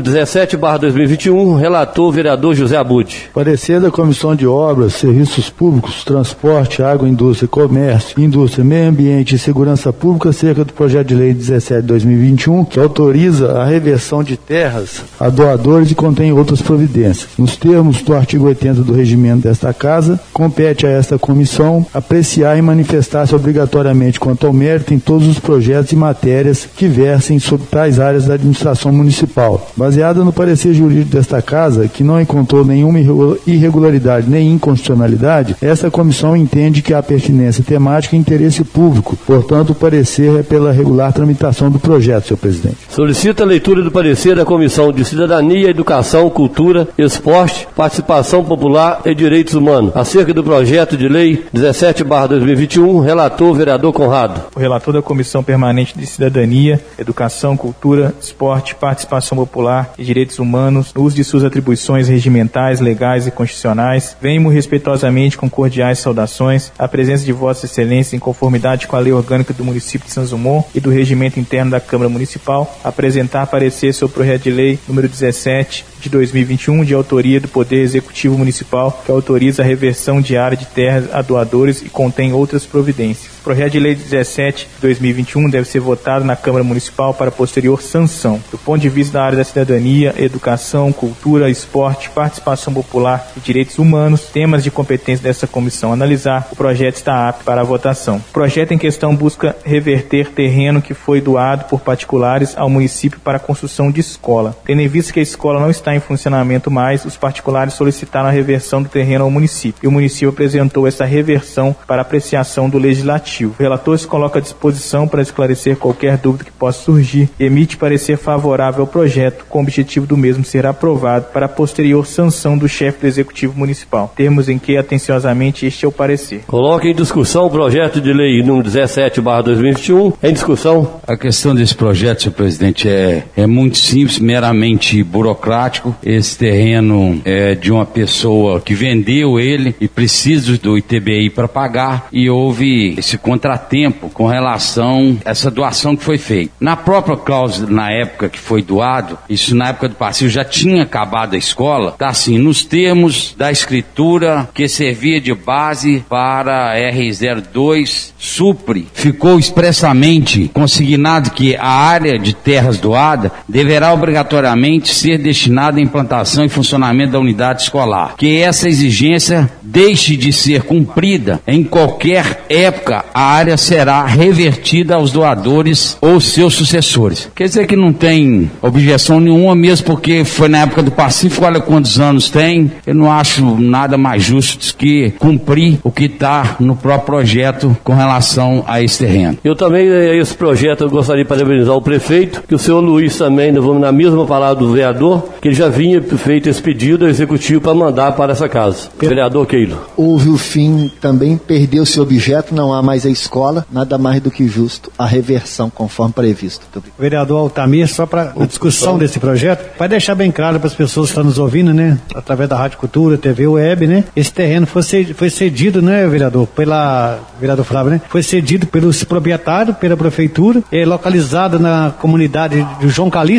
17/2021, relator vereador José Abud. Parecer da Comissão de Obras, Serviços Públicos, Transporte, Agroindústria, Comércio, Indústria, Meio Ambiente e Segurança Pública acerca do projeto de lei 17/2021, que autoriza a reversão de terras a doadores e contém outras providências. Nos termos do artigo 80 do regimento desta Casa, compete a esta comissão apreciar e manifestar-se obrigatoriamente quanto ao mérito em todos os projetos e matérias que versem sobre tais áreas da administração municipal. Baseada no parecer jurídico desta Casa, que não encontrou nenhuma irregularidade nem inconstitucionalidade, esta comissão entende que há pertinência temática e interesse público. Portanto, o parecer é pela regular tramitação do projeto, senhor presidente. Solicita a leitura do parecer da Comissão de Cidadania, Educação, Cultura, Esporte, Participação Popular e Direitos Humanos, acerca do projeto de lei 17/2021, relator vereador Conrado. O relator da Comissão Permanente de Cidadania, Educação, Cultura, Esporte, Participação Popular e Direitos Humanos, no uso de suas atribuições regimentais, legais e constitucionais, venho respeitosamente com cordiais saudações à presença de Vossa Excelência, em conformidade com a Lei Orgânica do Município de Santos Dumont e do Regimento Interno da Câmara Municipal, apresentar parecer sobre o projeto de lei número 17 de 2021, de autoria do Poder Executivo Municipal, que autoriza a reversão de área de terras a doadores e contém outras providências. O projeto de lei 17 de 2021 deve ser votado na Câmara Municipal para posterior sanção. Do ponto de vista da área da cidadania, educação, cultura, esporte, participação popular e direitos humanos, temas de competência dessa comissão analisar, o projeto está apto para a votação. O projeto em questão busca reverter terreno que foi doado por particulares ao município para a construção de escola. Tendo em vista que a escola não está em funcionamento mais, os particulares solicitaram a reversão do terreno ao município, e o município apresentou essa reversão para apreciação do Legislativo. O relator se coloca à disposição para esclarecer qualquer dúvida que possa surgir e emite parecer favorável ao projeto, com o objetivo do mesmo ser aprovado para a posterior sanção do chefe do Executivo Municipal, termos em que, atenciosamente, este é o parecer. Coloca em discussão o projeto de lei número 17/2021. Em discussão. A questão desse projeto, senhor presidente, é muito simples, meramente burocrático. Esse terreno é de uma pessoa que vendeu ele e precisa do ITBI para pagar, e houve esse contratempo com relação a essa doação que foi feita. Na própria cláusula, na época que foi doado, isso na época do passivo já tinha acabado a escola, tá assim, nos termos da escritura que servia de base para R02 supre, ficou expressamente consignado que a área de terras doada deverá obrigatoriamente ser destinada à implantação e funcionamento da unidade escolar. Que essa exigência deixe de ser cumprida em qualquer época, a área será revertida aos doadores ou seus sucessores. Quer dizer que não tem objeção nenhuma, mesmo porque foi na época do Pacífico, olha quantos anos tem. Eu não acho nada mais justo do que cumprir o que está no próprio projeto com relação a esse terreno. Eu também, esse projeto, eu gostaria de parabenizar o prefeito, que o senhor Luiz também, na mesma palavra do vereador, que ele já vinha feito esse pedido ao executivo para mandar para essa casa. Vereador Keilo. Houve o fim, também perdeu-se o objeto, não há mais a escola, nada mais do que justo a reversão conforme previsto. Vereador Altamir, só para a discussão desse projeto, para deixar bem claro para as pessoas que estão nos ouvindo, né, através da Rádio Cultura, TV Web, né, esse terreno foi cedido, né, vereador Flávio, né, foi cedido pelo proprietário, pela prefeitura, é localizado na comunidade do João Calixto,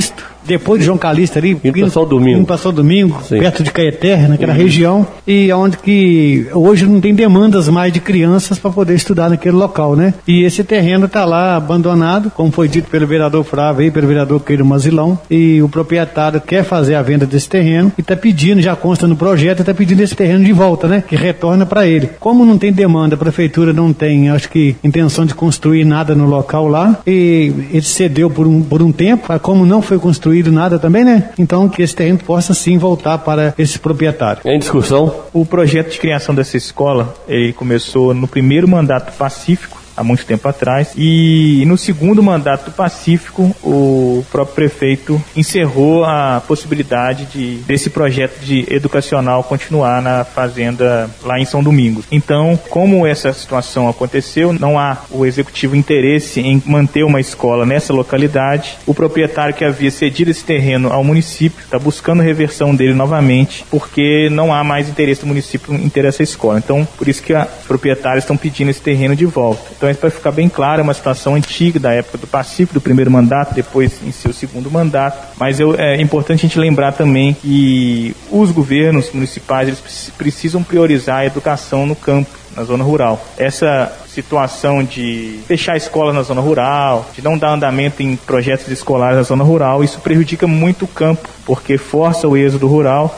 depois de João Calista ali, indo para São Domingo, perto de Caeté, naquela região, e onde que hoje não tem demandas mais de crianças para poder estudar naquele local, né? E esse terreno está lá abandonado, como foi dito pelo vereador Flávio e pelo vereador Keilo Mazilão, e o proprietário quer fazer a venda desse terreno e está pedindo, já consta no projeto, está pedindo esse terreno de volta, né? Que retorna para ele. Como não tem demanda, a prefeitura não tem, acho que, intenção de construir nada no local lá, e ele cedeu por um tempo, como não foi construído nada também, né? Então que esse terreno possa sim voltar para esse proprietário. Em discussão? O projeto de criação dessa escola, ele começou no primeiro mandato pacífico, há muito tempo atrás, e no segundo mandato do Pacífico, o próprio prefeito encerrou a possibilidade desse projeto educacional continuar na fazenda lá em São Domingos. Então, como essa situação aconteceu, não há o executivo interesse em manter uma escola nessa localidade. O proprietário que havia cedido esse terreno ao município está buscando reversão dele novamente, porque não há mais interesse do município em ter essa escola. Então, por isso que os proprietários estão pedindo esse terreno de volta. Então, isso vai ficar bem claro, é uma situação antiga da época do Pacífico, do primeiro mandato, depois em seu segundo mandato, mas é importante a gente lembrar também que os governos municipais eles precisam priorizar a educação no campo, na zona rural. Essa situação de fechar a escola na zona rural, de não dar andamento em projetos escolares na zona rural, isso prejudica muito o campo, porque força o êxodo rural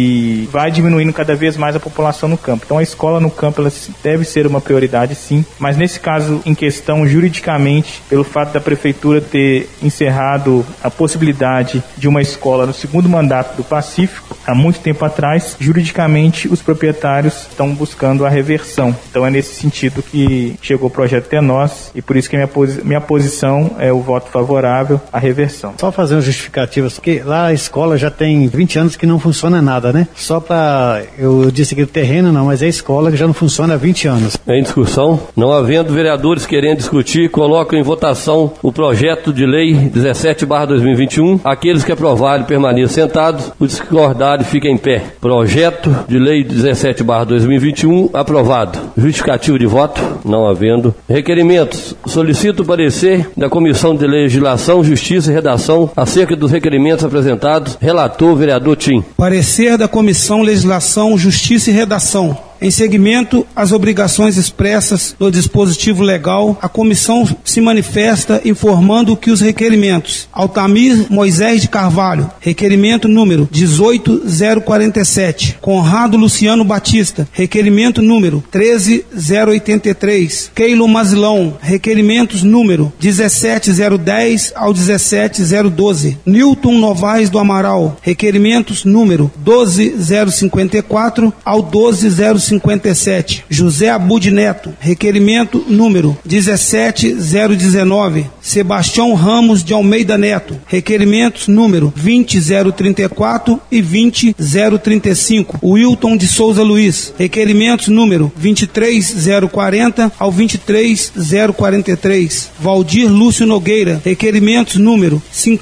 e vai diminuindo cada vez mais a população no campo. Então a escola no campo ela deve ser uma prioridade, sim, mas nesse caso em questão juridicamente, pelo fato da prefeitura ter encerrado a possibilidade de uma escola no segundo mandato do Pacífico, há muito tempo atrás, juridicamente os proprietários estão buscando a reversão. Então é nesse sentido que chegou o projeto até nós e por isso que minha posição é o voto favorável à reversão. Só fazer uma justificativa, porque lá a escola já tem 20 anos que não funciona nada, né? Só para, eu disse que o terreno não, mas é a escola que já não funciona há 20 anos. Em discussão, não havendo vereadores querendo discutir, coloco em votação o projeto de lei 17/2021. Aqueles que aprovarem permaneçam sentados, os discordarem fiquem em pé. Projeto de lei 17/2021 aprovado. Justificativo de voto? Não havendo. Requerimentos. Solicito o parecer da Comissão de Legislação, Justiça e Redação acerca dos requerimentos apresentados. Relator, vereador Tim. Parecer da Comissão Legislação, Justiça e Redação. Em seguimento às obrigações expressas no dispositivo legal, a comissão se manifesta informando que os requerimentos: Altamir Moisés de Carvalho, requerimento número 18.047, Conrado Luciano Batista, requerimento número 13.083, Keilo Mazilão, requerimentos número 17.010 ao 17.012, Newton Novaes do Amaral, requerimentos número 12.054 ao 12.057, José Abud Neto, requerimento número 17.019, Sebastião Ramos de Almeida Neto, requerimentos número 20.034 e 20.035, Wilton de Souza Luiz, requerimentos número 23.040 ao 23.043, Valdir Lúcio Nogueira, requerimentos número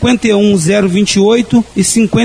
51.028 e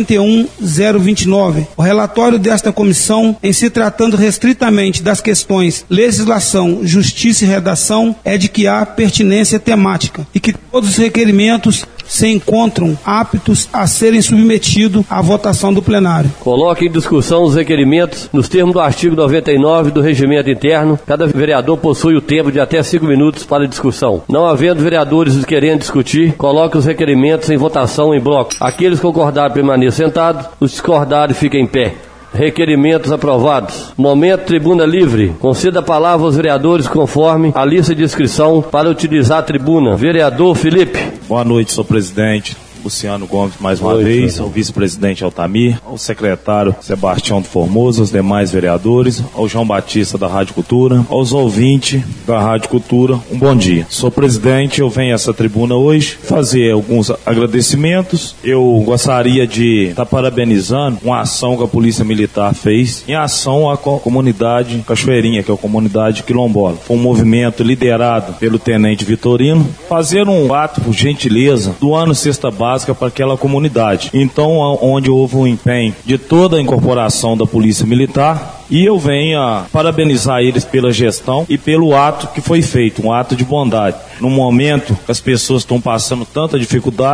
51.029. O relatório desta comissão, em se tratando restritamente das questões legislação, justiça e redação, é de que há pertinência temática e que todos os requerimentos se encontram aptos a serem submetidos à votação do plenário. Coloque em discussão os requerimentos nos termos do artigo 99 do Regimento Interno. Cada vereador possui o tempo de até 5 minutos para discussão. Não havendo vereadores querendo discutir, coloque os requerimentos em votação em bloco. Aqueles que concordarem permaneçam sentados, os discordarem fiquem em pé. Requerimentos aprovados. Momento tribuna livre. Conceda a palavra aos vereadores conforme a lista de inscrição para utilizar a tribuna. Vereador Felipe. Boa noite, senhor presidente. Luciano Gomes mais uma vez, ao vice-presidente Altamir, ao secretário Sebastião do Formoso, aos demais vereadores, ao João Batista da Rádio Cultura, aos ouvintes da Rádio Cultura, um bom dia. Sou presidente, eu venho a essa tribuna hoje fazer alguns agradecimentos. Eu gostaria de estar parabenizando uma ação que a Polícia Militar fez em ação à comunidade Cachoeirinha, que é a comunidade quilombola. Foi um movimento liderado pelo Tenente Vitorino, fazer um ato por gentileza do ano cesta básica para aquela comunidade. Então, onde houve um empenho de toda a incorporação da Polícia Militar, e eu venho a parabenizar eles pela gestão e pelo ato que foi feito, um ato de bondade. No momento que as pessoas estão passando tanta dificuldade,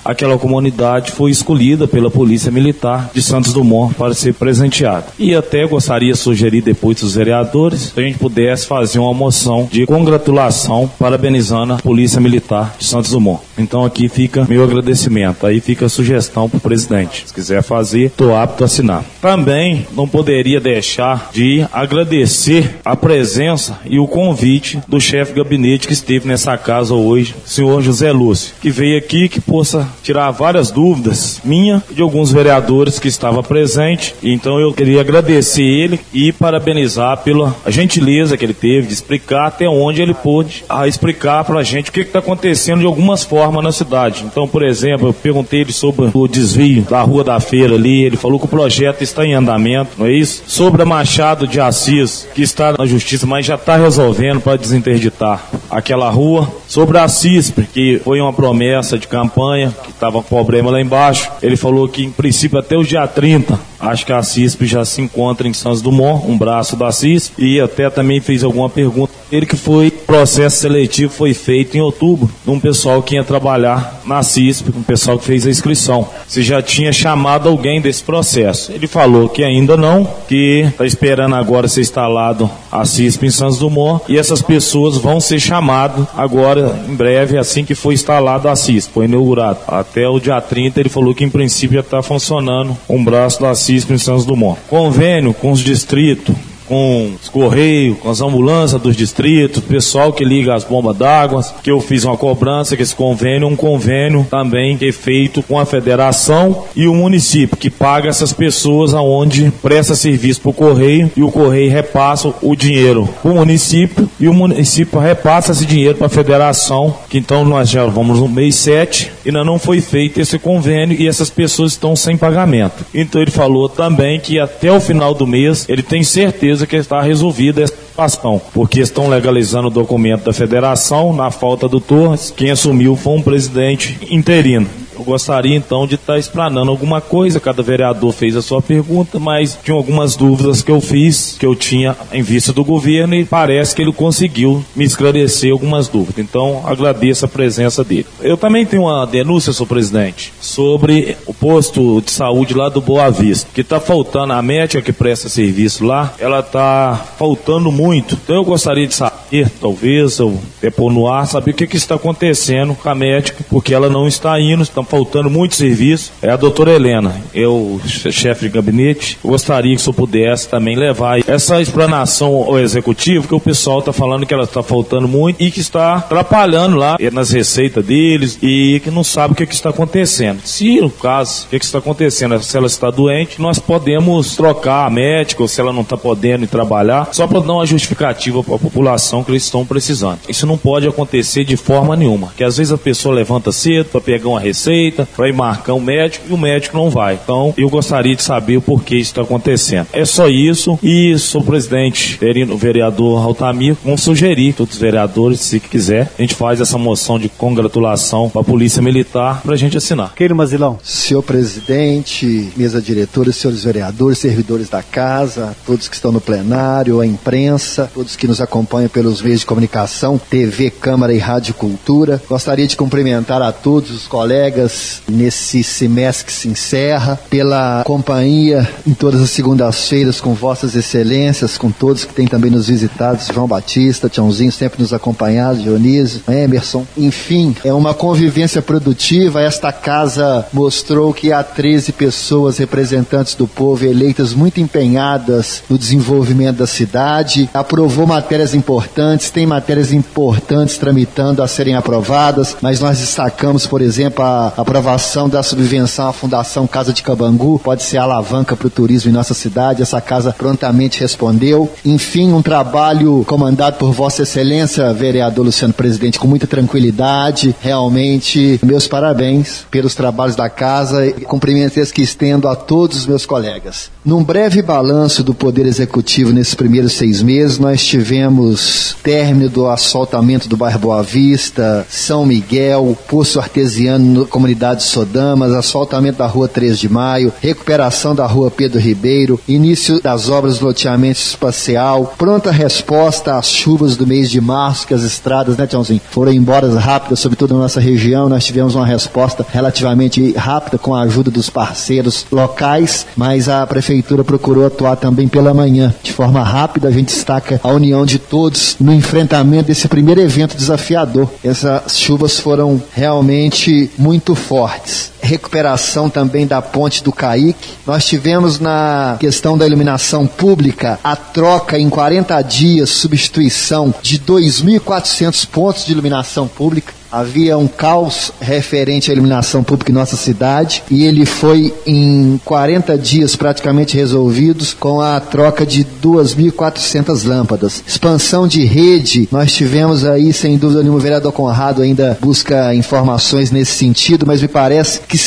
aquela comunidade foi escolhida pela Polícia Militar de Santos Dumont para ser presenteada. E até gostaria de sugerir depois dos vereadores, se a gente pudesse fazer uma moção de congratulação parabenizando a Polícia Militar de Santos Dumont. Então aqui fica meu agradecimento, aí fica a sugestão para o presidente. Se quiser fazer, estou apto a assinar. Também não poderia deixar de agradecer a presença e o convite do chefe de gabinete que esteve nessa casa hoje, o senhor José Lúcio, que veio aqui, que possa tirar várias dúvidas minha e de alguns vereadores que estavam presentes. Então eu queria agradecer ele e parabenizar pela gentileza que ele teve de explicar até onde ele pôde explicar para a gente o que está acontecendo de algumas formas na cidade. Então, por exemplo, eu perguntei ele sobre o desvio da Rua da Feira ali, ele falou que o projeto está em andamento, não é isso? Sobre a Machado de Assis, que está na justiça, mas já está resolvendo para desinterditar aquela rua. Sobre a CISP, que foi uma promessa de campanha, que estava com problema lá embaixo, ele falou que em princípio até o dia 30, acho que a CISP já se encontra em Santos Dumont, um braço da CISP, e até também fez alguma pergunta. Ele que processo seletivo foi feito em outubro, de um pessoal que ia trabalhar na CISP, um pessoal que fez a inscrição. Se já tinha chamado alguém desse processo. Ele falou que ainda não, que está esperando agora ser instalado a CISP em Santos Dumont, e essas pessoas vão ser chamadas agora, em breve, assim que for instalado a CISP, foi inaugurado. Até o dia 30 ele falou que em princípio já está funcionando um braço da CISP em Santos Dumont. Convênio com os distritos, com os Correios, com as ambulâncias dos distritos, o pessoal que liga as bombas d'água, que eu fiz uma cobrança, que esse convênio é um convênio também que é feito com a federação e o município, que paga essas pessoas aonde presta serviço para o Correio, e o Correio repassa o dinheiro para o município, e o município repassa esse dinheiro para a federação, que então nós já vamos no mês 7, e ainda não foi feito esse convênio, e essas pessoas estão sem pagamento. Então ele falou também que até o final do mês ele tem certeza que está resolvida essa situação, porque estão legalizando o documento da federação. Na falta do Torres, quem assumiu foi um presidente interino. Eu gostaria então de estar explanando alguma coisa. Cada vereador fez a sua pergunta, mas tinha algumas dúvidas que eu fiz, que eu tinha em vista do governo, e parece que ele conseguiu me esclarecer algumas dúvidas. Então agradeço a presença dele. Eu também tenho uma denúncia, senhor presidente, sobre o posto de saúde lá do Boa Vista, que está faltando a médica que presta serviço lá, ela está faltando muito. Então eu gostaria de saber, talvez eu depor no ar, saber o que está acontecendo com a médica, porque ela não está indo, estão faltando muito serviço. É a doutora Helena, eu, chefe de gabinete, gostaria que o senhor pudesse também levar essa explanação ao executivo, que o pessoal está falando que ela está faltando muito e que está atrapalhando lá nas receitas deles, e que não sabe o que está acontecendo. Se no caso, o que está acontecendo, se ela está doente, nós podemos trocar a médica, ou se ela não está podendo ir trabalhar, só para dar uma justificativa para a população que eles estão precisando. Isso não pode acontecer de forma nenhuma, que às vezes a pessoa levanta cedo para pegar uma receita, vai marcar um médico e o médico não vai. Então eu gostaria de saber o porquê isso está acontecendo. É só isso. E sou presidente, o vereador Altamir, vamos sugerir todos os vereadores, se quiser, a gente faz essa moção de congratulação para a Polícia Militar para a gente assinar. Queiro Mazilão. Senhor presidente, mesa diretora, senhores vereadores, servidores da casa, todos que estão no plenário, a imprensa, todos que nos acompanham pelos meios de comunicação, TV, Câmara e Rádio Cultura. Gostaria de cumprimentar a todos os colegas nesse semestre que se encerra, pela companhia em todas as segundas-feiras com vossas excelências, com todos que têm também nos visitado, João Batista, Tiãozinho sempre nos acompanhado, Dionísio, Emerson, enfim, é uma convivência produtiva. Esta casa mostrou que há 13 pessoas representantes do povo eleitas muito empenhadas no desenvolvimento da cidade, aprovou matérias importantes, tem matérias importantes tramitando a serem aprovadas, mas nós destacamos, por exemplo, a aprovação da subvenção à Fundação Casa de Cabangu, pode ser alavanca para o turismo em nossa cidade. Essa casa prontamente respondeu. Enfim, um trabalho comandado por Vossa Excelência, vereador Luciano Presidente, com muita tranquilidade. Realmente, meus parabéns pelos trabalhos da casa e cumprimentos que estendo a todos os meus colegas. Num breve balanço do Poder Executivo nesses primeiros 6 meses, nós tivemos término do asfaltamento do bairro Boa Vista, São Miguel, Poço Artesiano, comunidade Sodamas, asfaltamento da rua 3 de Maio, recuperação da rua Pedro Ribeiro, início das obras do loteamento espacial, pronta resposta às chuvas do mês de março, que as estradas, né, Tiãozinho, foram embora rápidas, sobretudo na nossa região. Nós tivemos uma resposta relativamente rápida com a ajuda dos parceiros locais, mas a Prefeitura procurou atuar também pela manhã. De forma rápida, a gente destaca a união de todos no enfrentamento desse primeiro evento desafiador. Essas chuvas foram realmente muito fortes. Recuperação também da ponte do Caique. Nós tivemos na questão da iluminação pública a troca em 40 dias, substituição de 2.400 pontos de iluminação pública. Havia um caos referente à iluminação pública em nossa cidade e ele foi em 40 dias praticamente resolvidos com a troca de 2.400 lâmpadas. Expansão de rede, nós tivemos aí, sem dúvida nenhuma, o vereador Conrado ainda busca informações nesse sentido, mas me parece que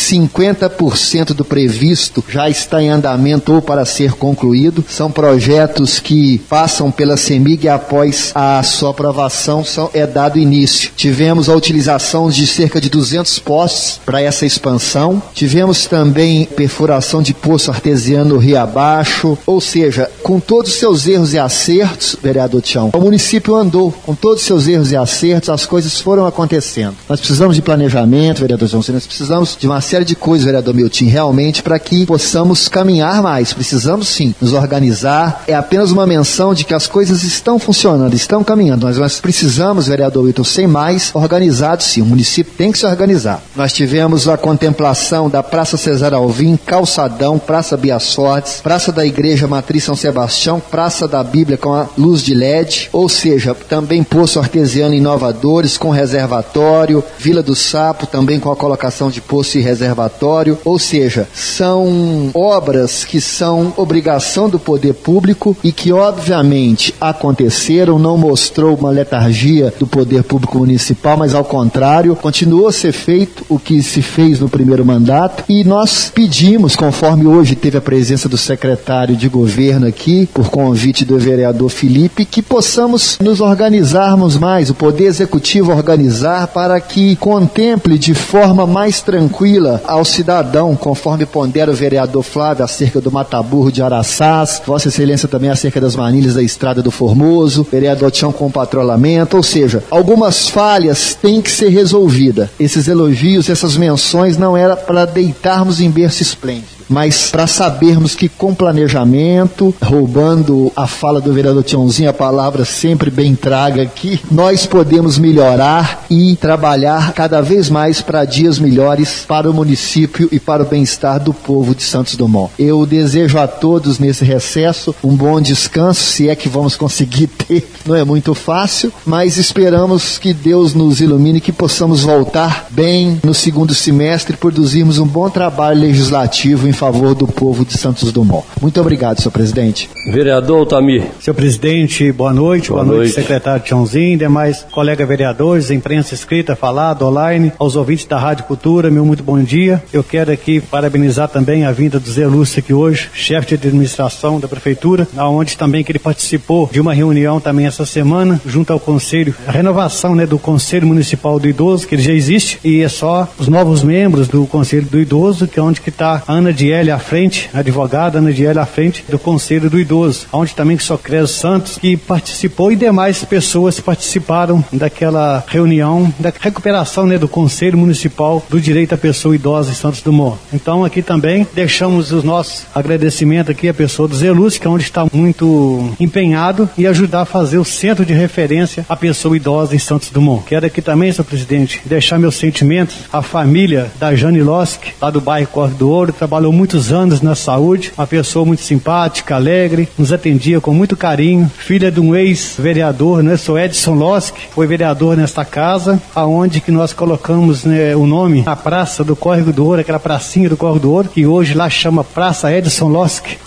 50% do previsto já está em andamento ou para ser concluído. São projetos que passam pela CEMIG e após a sua aprovação é dado início. Tivemos a utilização de cerca de 200 postes para essa expansão. Tivemos também perfuração de poço artesiano rio abaixo, ou seja, com todos os seus erros e acertos, vereador Tião, o município andou com todos os seus erros e acertos, as coisas foram acontecendo. Nós precisamos de planejamento, vereador Tião, nós precisamos de uma série de coisas, vereador Milton, realmente para que possamos caminhar mais. Precisamos sim nos organizar. É apenas uma menção de que as coisas estão funcionando, estão caminhando, mas nós precisamos, vereador Milton, sem mais, organizar. Sim, o município tem que se organizar. Nós tivemos a contemplação da Praça Cesar Alvim, Calçadão, Praça Bias Fortes, Praça da Igreja Matriz São Sebastião, Praça da Bíblia com a luz de LED, ou seja, também Poço Artesiano Inovadores com reservatório, Vila do Sapo também com a colocação de poço e reservatório, ou seja, são obras que são obrigação do poder público e que obviamente aconteceram, não mostrou uma letargia do poder público municipal, mas ao contrário, continuou a ser feito o que se fez no primeiro mandato e nós pedimos, conforme hoje teve a presença do secretário de governo aqui, por convite do vereador Felipe, que possamos nos organizarmos mais, o Poder Executivo organizar para que contemple de forma mais tranquila ao cidadão, conforme pondera o vereador Flávio acerca do Mataburro de Araçás, Vossa Excelência também acerca das manilhas da Estrada do Formoso, vereador Tião com patrulhamento, ou seja, algumas falhas têm que ser resolvida. Esses elogios, essas menções não era para deitarmos em berço esplêndido, mas para sabermos que com planejamento, roubando a fala do vereador Tiãozinho, a palavra sempre bem traga aqui, nós podemos melhorar e trabalhar cada vez mais para dias melhores para o município e para o bem-estar do povo de Santos Dumont. Eu desejo a todos nesse recesso um bom descanso, se é que vamos conseguir ter, não é muito fácil, mas esperamos que Deus nos ilumine e que possamos voltar bem no segundo semestre e produzirmos um bom trabalho legislativo em favor do povo de Santos Dumont. Muito obrigado, senhor presidente. Vereador Altamir. Senhor presidente, boa noite. Boa noite, secretário Tiãozinho, demais colegas vereadores, imprensa escrita, falada, online, aos ouvintes da Rádio Cultura, meu muito bom dia. Eu quero aqui parabenizar também a vinda do Zé Lúcio aqui hoje, chefe de administração da prefeitura, onde também que ele participou de uma reunião também essa semana, junto ao conselho, a renovação, né, do Conselho Municipal do Idoso, que ele já existe, e é só os novos membros do Conselho do Idoso, que é onde que está a Ana Diele à frente, a advogada Ana Diele à frente do Conselho do Idoso, onde também que Socrés Santos, que participou, e demais pessoas participaram daquela reunião, da recuperação, né, do Conselho Municipal do Direito à Pessoa Idosa em Santos Dumont. Então aqui também deixamos os nossos agradecimentos aqui à pessoa do Zé Lúcio, que é onde está muito empenhado e ajudar a fazer o centro de referência à pessoa idosa em Santos Dumont. Quero aqui também, senhor presidente, deixar meus sentimentos à família da Jane Losk, lá do bairro Córrego do Ouro, trabalhou muitos anos na saúde, uma pessoa muito simpática, alegre, nos atendia com muito carinho, filha de um ex-vereador, né, sou Edson Losk, foi vereador nesta casa, aonde que nós colocamos, né, o nome, a praça do Córrego do Ouro, aquela pracinha do Córrego do Ouro, que hoje lá chama Praça Edson Losk,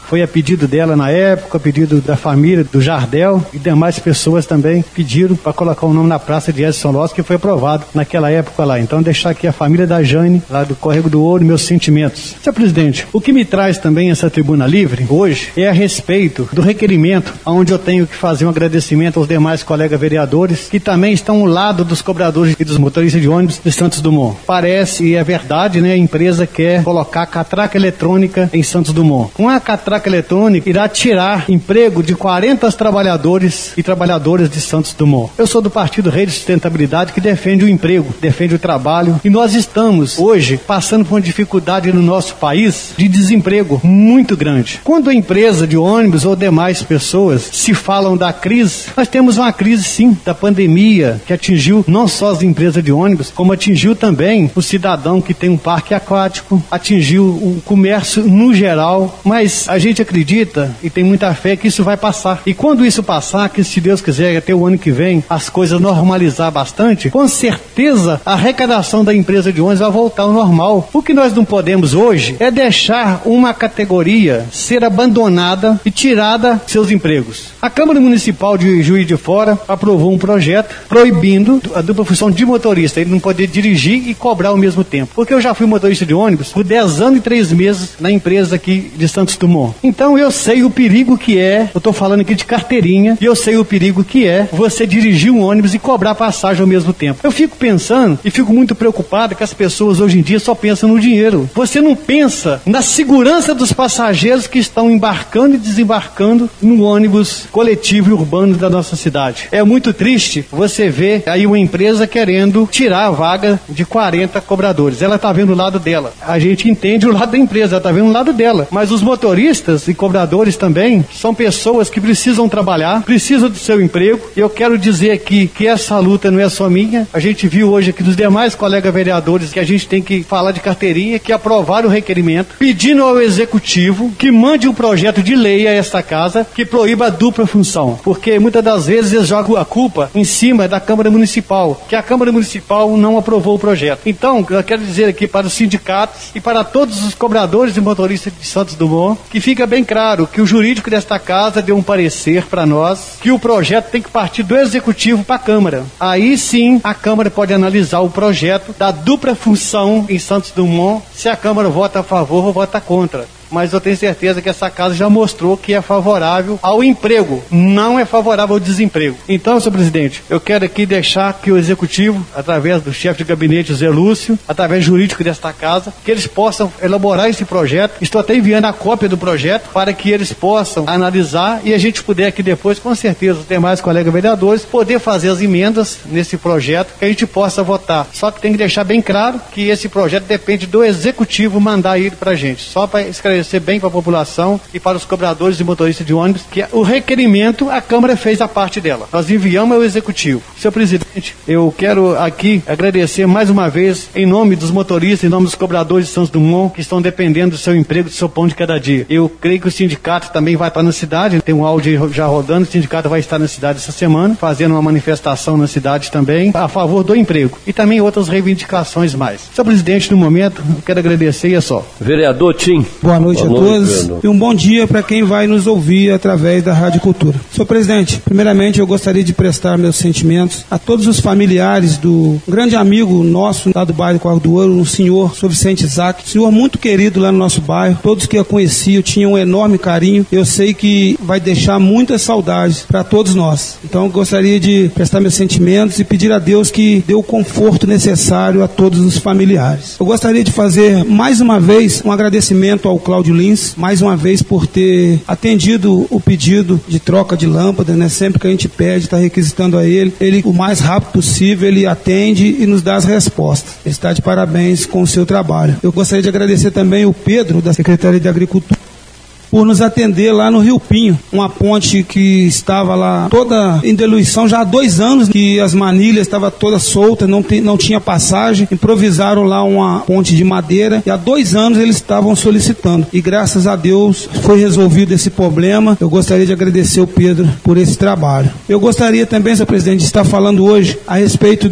Foi a pedido dela na época, a pedido da família, do Jardel e demais pessoas também pediram para colocar o nome na praça de Edson Loss, que foi aprovado naquela época lá. Então, deixar aqui a família da Jane, lá do Córrego do Ouro, meus sentimentos. Senhor presidente, o que me traz também essa tribuna livre hoje é a respeito do requerimento, onde eu tenho que fazer um agradecimento aos demais colegas vereadores que também estão ao lado dos cobradores e dos motoristas de ônibus de Santos Dumont. Parece, e é verdade, né, a empresa quer colocar catraca eletrônica em Santos Dumont. Com a catraca eletrônica, irá tirar emprego de 40 trabalhadores e trabalhadoras de Santos Dumont. Eu sou do Partido Rede de Sustentabilidade, que defende o emprego, defende o trabalho, e nós estamos hoje passando por uma dificuldade no nosso país de desemprego muito grande. Quando a empresa de ônibus ou demais pessoas se falam da crise, nós temos uma crise sim, da pandemia, que atingiu não só as empresas de ônibus, como atingiu também o cidadão que tem um parque aquático, atingiu o comércio no geral, mas a gente acredita e tem muita fé que isso vai passar. E quando isso passar, que se Deus quiser, até o ano que vem, as coisas normalizar bastante, com certeza a arrecadação da empresa de ônibus vai voltar ao normal. O que nós não podemos hoje é deixar uma categoria ser abandonada e tirada seus empregos. A Câmara Municipal de Juiz de Fora aprovou um projeto proibindo a dupla função de motorista, ele não poder dirigir e cobrar ao mesmo tempo. Porque eu já fui motorista de ônibus por 10 anos e 3 meses na empresa aqui de Santos Dumont. Então eu sei o perigo que é, eu estou falando aqui de carteirinha, e eu sei o perigo que é você dirigir um ônibus e cobrar passagem ao mesmo tempo. Eu fico pensando e fico muito preocupado que as pessoas hoje em dia só pensam no dinheiro. Você não pensa na segurança dos passageiros que estão embarcando e desembarcando no ônibus coletivo e urbano da nossa cidade. É muito triste você ver aí uma empresa querendo tirar a vaga de 40 cobradores. Ela está vendo o lado dela. A gente entende o lado da empresa, ela está vendo o lado dela. Mas os motoristas e cobradores também são pessoas que precisam trabalhar, precisam do seu emprego. E eu quero dizer aqui que essa luta não é só minha. A gente viu hoje aqui dos demais colegas vereadores que a gente tem que falar de carteirinha, que aprovaram o requerimento, pedindo ao Executivo que mande um projeto de lei a esta casa que proíba a dupla função. Porque muitas das vezes eles jogam a culpa em cima da Câmara Municipal, que a Câmara Municipal não aprovou o projeto. Então, eu quero dizer aqui para os sindicatos e para todos os cobradores e motoristas de Santos Dumont, que fica bem claro que o jurídico desta casa deu um parecer para nós, que o projeto tem que partir do Executivo para a Câmara. Aí sim, a Câmara pode analisar o projeto da dupla função em Santos Dumont, se a Câmara vota a favor ou vota contra. Mas eu tenho certeza que essa casa já mostrou que é favorável ao emprego, não é favorável ao desemprego. Então, senhor presidente, eu quero aqui deixar que o Executivo, através do chefe de gabinete, Zé Lúcio, através do jurídico desta casa, que eles possam elaborar esse projeto. Estou até enviando a cópia do projeto para que eles possam analisar e a gente puder aqui depois, com certeza, os demais colegas vereadores, poder fazer as emendas nesse projeto, que a gente possa votar. Só que tem que deixar bem claro que esse projeto depende do Executivo mandar ele para a gente. Só para esclarecer bem para a população e para os cobradores e motoristas de ônibus, que o requerimento, a Câmara fez a parte dela. Nós enviamos ao Executivo. Senhor presidente, eu quero aqui agradecer mais uma vez, em nome dos motoristas, em nome dos cobradores de Santos Dumont, que estão dependendo do seu emprego, do seu pão de cada dia. Eu creio que o sindicato também vai estar na cidade, tem um áudio já rodando, o sindicato vai estar na cidade essa semana, fazendo uma manifestação na cidade também, a favor do emprego. E também outras reivindicações mais. Senhor presidente, no momento, eu quero agradecer e é só. Vereador Tim. Boa noite a todos e um bom dia para quem vai nos ouvir através da Rádio Cultura. Senhor presidente, primeiramente eu gostaria de prestar meus sentimentos a todos os familiares do grande amigo nosso lá do bairro Córrego do Ouro, o senhor Vicente Isaac, senhor muito querido lá no nosso bairro, todos que a conheciam tinham um enorme carinho, eu sei que vai deixar muitas saudades para todos nós. Então eu gostaria de prestar meus sentimentos e pedir a Deus que dê o conforto necessário a todos os familiares. Eu gostaria de fazer mais uma vez um agradecimento ao Cláudio Lins, mais uma vez por ter atendido o pedido de troca de lâmpada, né? Sempre que a gente pede, está requisitando a ele o mais rápido possível, ele atende e nos dá as respostas. Ele está de parabéns com o seu trabalho. Eu gostaria de agradecer também o Pedro, da Secretaria de Agricultura, por nos atender lá no Rio Pinho, uma ponte que estava lá toda em diluição já há 2 anos, que as manilhas estavam todas soltas, não tinha passagem, improvisaram lá uma ponte de madeira e há 2 anos eles estavam solicitando e graças a Deus foi resolvido esse problema. Eu gostaria de agradecer o Pedro por esse trabalho. Eu gostaria também, senhor presidente, de estar falando hoje a respeito do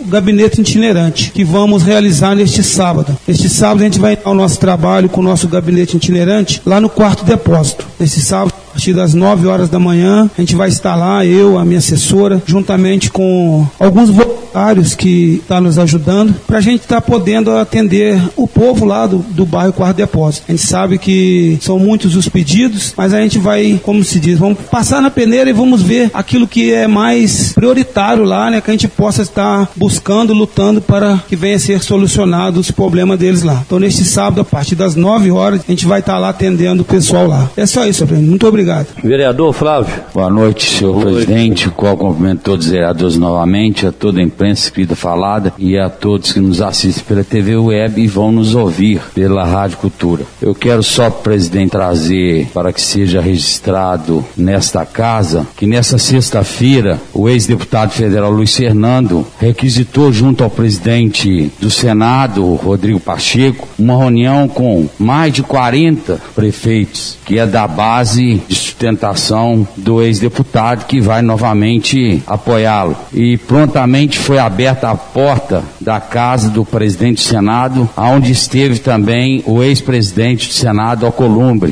gabinete itinerante, que vamos realizar neste sábado. Este sábado a gente vai ao nosso trabalho com o nosso gabinete itinerante lá no quarto depósito. Nesse sábado, a partir das 9 horas da manhã, a gente vai estar lá, eu, a minha assessora, juntamente com alguns voluntários que estão nos ajudando, para a gente estar podendo atender o povo lá do bairro Quarto Depósito. A gente sabe que são muitos os pedidos, mas a gente vai, como se diz, vamos passar na peneira e vamos ver aquilo que é mais prioritário lá, né, que a gente possa estar buscando, lutando para que venha a ser solucionado os problemas deles lá. Então, neste sábado, a partir das 9 horas, a gente vai estar lá atendendo o pessoal lá. É só isso, Breno. Muito obrigado. Vereador Flávio. Boa noite, senhor presidente, qual cumprimento todos os vereadores novamente, a toda a imprensa escrita falada e a todos que nos assistem pela TV Web e vão nos ouvir pela Rádio Cultura. Eu quero só, presidente, trazer para que seja registrado nesta casa que nessa sexta-feira o ex-deputado federal Luiz Fernando requisitou junto ao presidente do Senado, Rodrigo Pacheco, uma reunião com mais de 40 prefeitos, que é da base de sustentação do ex-deputado, que vai novamente apoiá-lo. E prontamente foi aberta a porta da casa do presidente do Senado, onde esteve também o ex-presidente do Senado, Alcolumbre.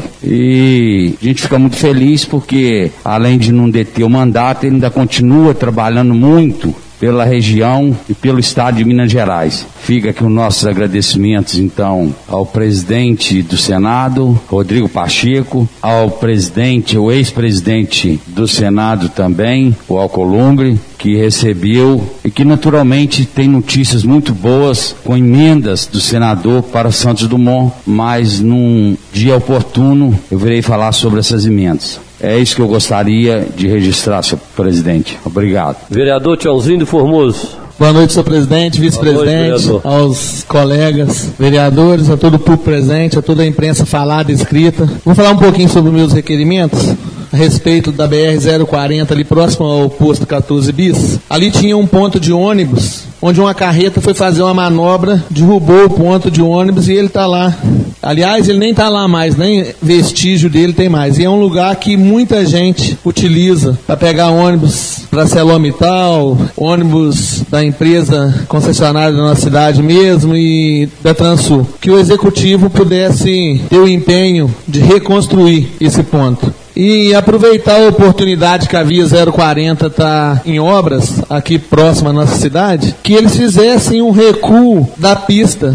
E a gente fica muito feliz porque, além de não deter o mandato, ele ainda continua trabalhando muito pela região e pelo estado de Minas Gerais. Fica aqui os nossos agradecimentos, então, ao presidente do Senado, Rodrigo Pacheco, ao presidente, o ex-presidente do Senado também, o Alcolumbre, que recebeu e que naturalmente tem notícias muito boas com emendas do senador para Santos Dumont, mas num dia oportuno eu virei falar sobre essas emendas. É isso que eu gostaria de registrar, senhor presidente. Obrigado. Vereador Tchãozinho do Formoso. Boa noite, senhor presidente, vice-presidente, aos colegas vereadores, a todo o público presente, a toda a imprensa falada e escrita. Vou falar um pouquinho sobre os meus requerimentos a respeito da BR-040, ali próximo ao posto 14 bis. Ali tinha um ponto de ônibus, onde uma carreta foi fazer uma manobra, derrubou o ponto de ônibus e ele está lá. Aliás, ele nem está lá mais, nem vestígio dele tem mais. E é um lugar que muita gente utiliza para pegar ônibus para ArcelorMittal, ônibus da empresa concessionária da nossa cidade mesmo e da Transul. Que o executivo pudesse ter o empenho de reconstruir esse ponto. E aproveitar a oportunidade que a Via 040 está em obras aqui próxima à nossa cidade, que eles fizessem um recuo da pista,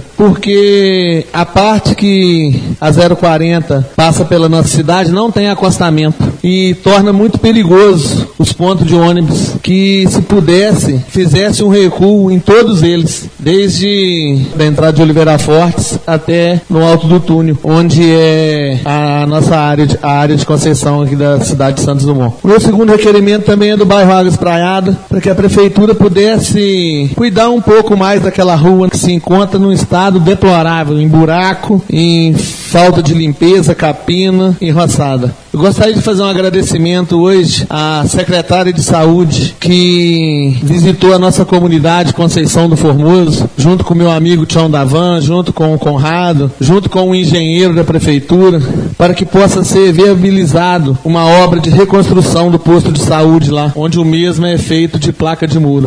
porque a parte que a 040 passa pela nossa cidade não tem acostamento e torna muito perigoso os pontos de ônibus, que se pudesse, fizesse um recuo em todos eles, desde a entrada de Oliveira Fortes até no alto do túnel, onde é a nossa área de concessão aqui da cidade de Santos Dumont. O meu segundo requerimento também é do bairro Águas Praiada, para que a prefeitura pudesse cuidar um pouco mais daquela rua que se encontra num estado deplorável, em buraco, em falta de limpeza, capina e roçada. Eu gostaria de fazer um agradecimento hoje à secretária de saúde que visitou a nossa comunidade Conceição do Formoso, junto com o meu amigo Tião Davan, junto com o Conrado, junto com o engenheiro da prefeitura, para que possa ser viabilizado uma obra de reconstrução do posto de saúde lá, onde o mesmo é feito de placa de muro.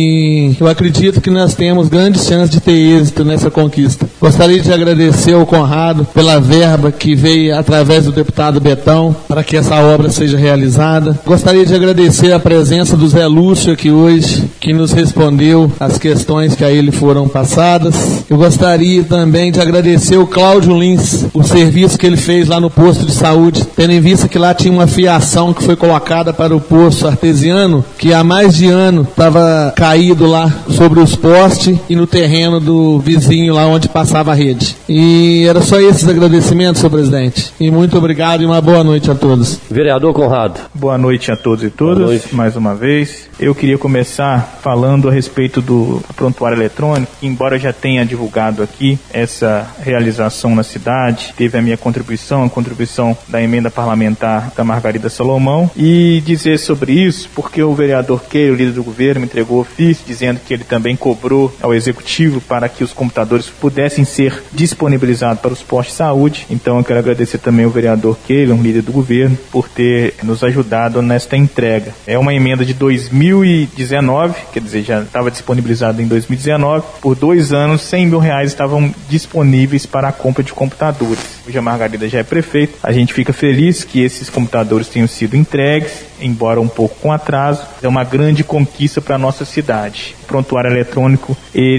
E eu acredito que nós temos grandes chances de ter êxito nessa conquista. Gostaria de agradecer ao Conrado pela verba que veio através do deputado Betão para que essa obra seja realizada. Gostaria de agradecer a presença do Zé Lúcio aqui hoje, que nos respondeu as questões que a ele foram passadas. Eu gostaria também de agradecer o Cláudio Lins, o serviço que ele fez lá no posto de saúde, tendo em vista que lá tinha uma fiação que foi colocada para o poço artesiano, que há mais de ano estava caído lá sobre os postes e no terreno do vizinho lá onde passava a rede. E era só esses agradecimentos, senhor presidente. E muito obrigado e uma boa noite a todos. Vereador Conrado. Boa noite a todos e todas, mais uma vez. Eu queria começar falando a respeito do prontuário eletrônico, que embora já tenha divulgado aqui essa realização na cidade, teve a minha contribuição, a contribuição da emenda parlamentar da Margarida Salomão, e dizer sobre isso, porque o vereador Keiro, líder do governo, me entregou ofício dizendo que ele também cobrou ao executivo para que os computadores pudessem ser disponibilizados para os postos de Saúde. Então eu quero agradecer também ao vereador Keylon, líder do governo, por ter nos ajudado nesta entrega. É uma emenda de 2019, quer dizer, já estava disponibilizada em 2019, por 2 anos, R$100 mil estavam disponíveis para a compra de computadores. Hoje a Margarida já é prefeito, a gente fica feliz que esses computadores tenham sido entregues, embora um pouco com atraso. É uma grande conquista para a nossa cidade. O prontuário eletrônico,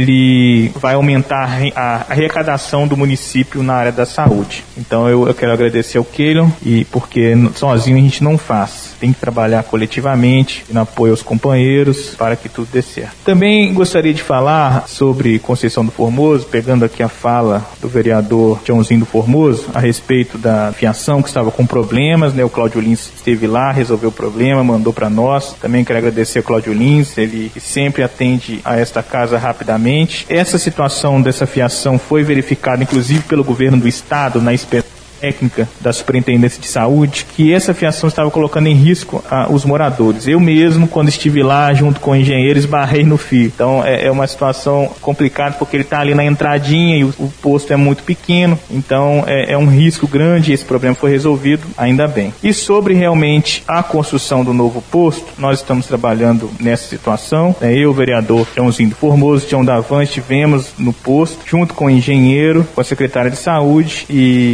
ele vai aumentar a arrecadação do município na área da saúde. Então eu quero agradecer ao Keylon, porque sozinho a gente não faz. Tem que trabalhar coletivamente, no apoio aos companheiros, para que tudo dê certo. Também gostaria de falar sobre Conceição do Formoso, pegando aqui a fala do vereador Joãozinho do Formoso, a respeito da fiação que estava com problemas, né? O Cláudio Lins esteve lá, resolveu o problema, mandou para nós. Também quero agradecer ao Cláudio Lins, ele sempre atende a esta casa rapidamente. Essa situação dessa fiação foi verificada, inclusive, pelo governo do estado, na inspeção técnica da Superintendência de Saúde, que essa fiação estava colocando em risco os moradores. Eu mesmo, quando estive lá junto com o engenheiro, esbarrei no fio. Então é uma situação complicada, porque ele está ali na entradinha e o posto é muito pequeno, então é um risco grande. Esse problema foi resolvido, ainda bem. E sobre realmente a construção do novo posto, nós estamos trabalhando nessa situação. Eu, o vereador Joãozinho do Formoso, Tião Davan, estivemos no posto, junto com o engenheiro, com a secretária de Saúde,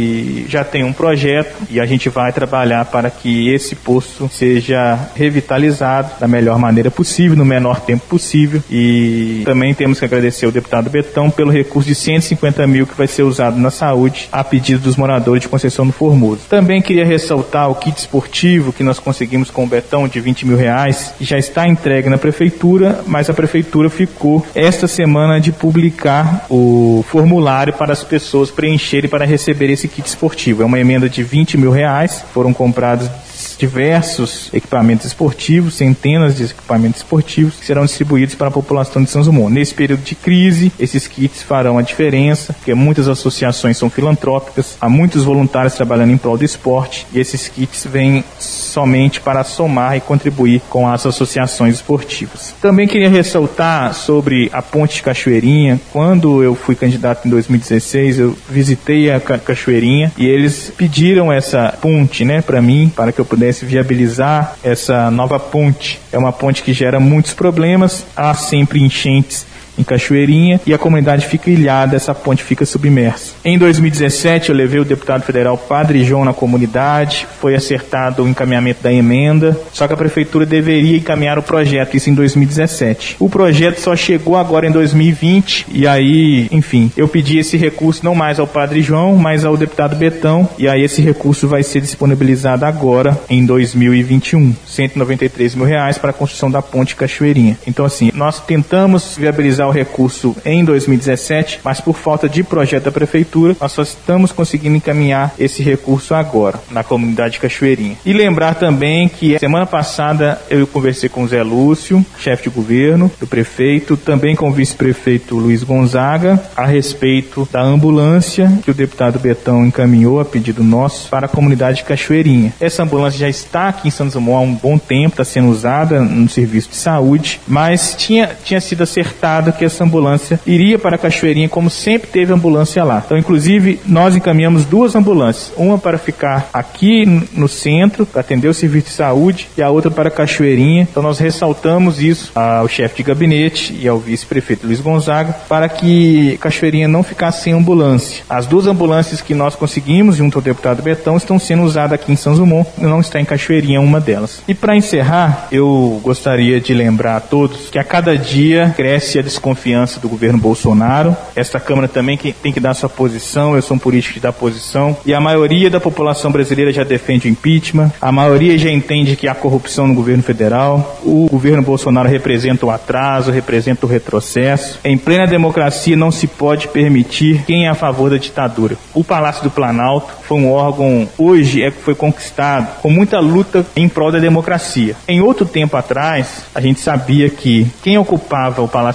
e já tem um projeto e a gente vai trabalhar para que esse posto seja revitalizado da melhor maneira possível, no menor tempo possível. E também temos que agradecer ao deputado Betão pelo recurso de 150 mil que vai ser usado na saúde a pedido dos moradores de Conceição do Formoso. Também queria ressaltar o kit esportivo que nós conseguimos com o Betão de R$20 mil, que já está entregue na prefeitura, mas a prefeitura ficou esta semana de publicar o formulário para as pessoas preencherem para receber esse kit esportivo. É uma emenda de R$20 mil, foram comprados diversos equipamentos esportivos, centenas de equipamentos esportivos que serão distribuídos para a população de São Simão. Nesse período de crise, esses kits farão a diferença, porque muitas associações são filantrópicas, há muitos voluntários trabalhando em prol do esporte, e esses kits vêm somente para somar e contribuir com as associações esportivas. Também queria ressaltar sobre a Ponte de Cachoeirinha. Quando eu fui candidato em 2016, eu visitei a Cachoeirinha e eles pediram essa ponte, para mim, para que eu pudesse viabilizar essa nova ponte. É uma ponte que gera muitos problemas, há sempre enchentes em Cachoeirinha e a comunidade fica ilhada, essa ponte fica submersa. Em 2017 eu levei o deputado federal Padre João na comunidade, foi acertado o encaminhamento da emenda, só que a prefeitura deveria encaminhar o projeto, isso em 2017. O projeto só chegou agora em 2020 e aí, enfim, eu pedi esse recurso não mais ao Padre João, mas ao deputado Betão, e aí esse recurso vai ser disponibilizado agora em 2021, R$193 mil para a construção da ponte Cachoeirinha. Então assim, nós tentamos viabilizar o recurso em 2017, mas por falta de projeto da prefeitura, nós só estamos conseguindo encaminhar esse recurso agora, na comunidade de Cachoeirinha. E lembrar também que semana passada eu conversei com o Zé Lúcio, chefe de governo do prefeito, também com o vice-prefeito Luiz Gonzaga, a respeito da ambulância que o deputado Betão encaminhou a pedido nosso para a comunidade de Cachoeirinha. Essa ambulância já está aqui em São Simão há um bom tempo, está sendo usada no serviço de saúde, mas tinha sido acertado que essa ambulância iria para a Cachoeirinha, como sempre teve ambulância lá. Então, inclusive, nós encaminhamos 2 ambulâncias, uma para ficar aqui no centro, para atender o serviço de saúde, e a outra para a Cachoeirinha. Então, nós ressaltamos isso ao chefe de gabinete e ao vice-prefeito Luiz Gonzaga, para que Cachoeirinha não ficasse sem ambulância. As 2 ambulâncias que nós conseguimos, junto ao deputado Betão, estão sendo usadas aqui em São Simão, não está em Cachoeirinha uma delas. E para encerrar, eu gostaria de lembrar a todos que a cada dia cresce a desconfiança do governo Bolsonaro. Esta Câmara também tem que dar sua posição, eu sou um político que dá posição, e a maioria da população brasileira já defende o impeachment, a maioria já entende que há corrupção no governo federal, o governo Bolsonaro representa o atraso, representa o retrocesso. Em plena democracia não se pode permitir quem é a favor da ditadura. O Palácio do Planalto foi um órgão, hoje foi conquistado com muita luta em prol da democracia. Em outro tempo atrás, a gente sabia que quem ocupava o Palácio do Planalto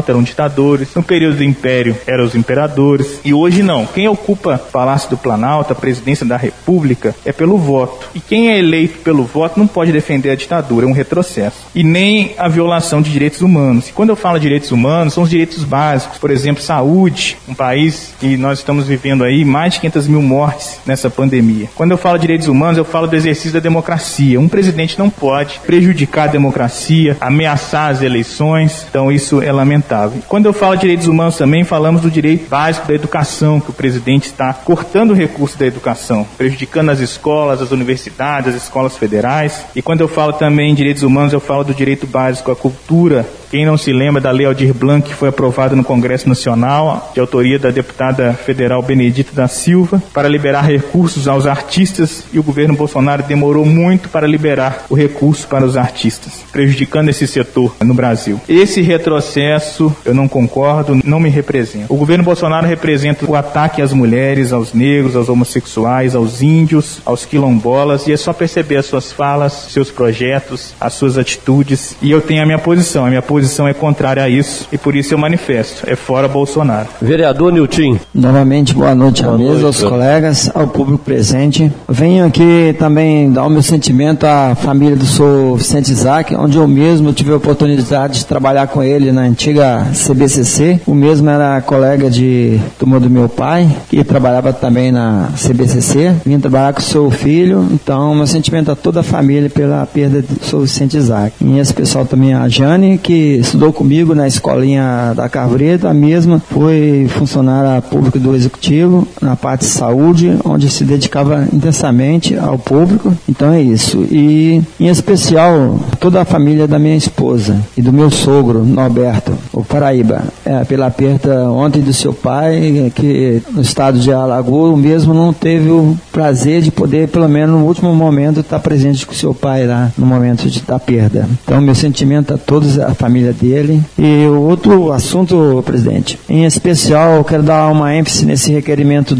Planalto eram ditadores, no período do Império eram os imperadores, e hoje não. Quem ocupa o Palácio do Planalto, a presidência da República, é pelo voto. E quem é eleito pelo voto não pode defender a ditadura, é um retrocesso. E nem a violação de direitos humanos. E quando eu falo de direitos humanos, são os direitos básicos, por exemplo, saúde, um país que nós estamos vivendo aí mais de 500 mil mortes nessa pandemia. Quando eu falo de direitos humanos, eu falo do exercício da democracia. Um presidente não pode prejudicar a democracia, ameaçar as eleições, então isso é lamentável. Quando eu falo de direitos humanos também, falamos do direito básico da educação, que o presidente está cortando o recurso da educação, prejudicando as escolas, as universidades, as escolas federais. E quando eu falo também em direitos humanos, eu falo do direito básico à cultura. Quem não se lembra da Lei Aldir Blanc, que foi aprovada no Congresso Nacional, de autoria da deputada federal Benedita da Silva, para liberar recursos aos artistas, e o governo Bolsonaro demorou muito para liberar o recurso para os artistas, prejudicando esse setor no Brasil. Esse retrocesso eu não concordo, não me representa. O governo Bolsonaro representa o ataque às mulheres, aos negros, aos homossexuais, aos índios, aos quilombolas, e é só perceber as suas falas, seus projetos, as suas atitudes, e eu tenho a minha posição é contrária a isso, e por isso eu manifesto, é fora Bolsonaro. Vereador Nilton. Novamente, boa noite à mesa, aos colegas, ao público presente. Venho aqui também dar o meu sentimento à família do senhor Vicente Isaac, onde eu mesmo tive a oportunidade de trabalhar com ele na antiga CBCC. O mesmo era colega de turma do meu pai, que trabalhava também na CBCC. Vim trabalhar com o seu filho, então meu sentimento a toda a família pela perda do senhor Vicente Isaac. E esse pessoal também, a Jane, que estudou comigo na escolinha da Carvreta, a mesma foi funcionária pública do Executivo, na parte de saúde, onde se dedicava intensamente ao público. Então é isso. E, em especial, toda a família da minha esposa e do meu sogro, Norberto, o Paraíba, pela perda ontem do seu pai, que no estado de Alagoas, o mesmo não teve o prazer de poder, pelo menos no último momento, estar presente com o seu pai lá, no momento da perda. Então, meu sentimento a todos, a família dele. E o outro assunto, presidente, em especial, eu quero dar uma ênfase nesse requerimento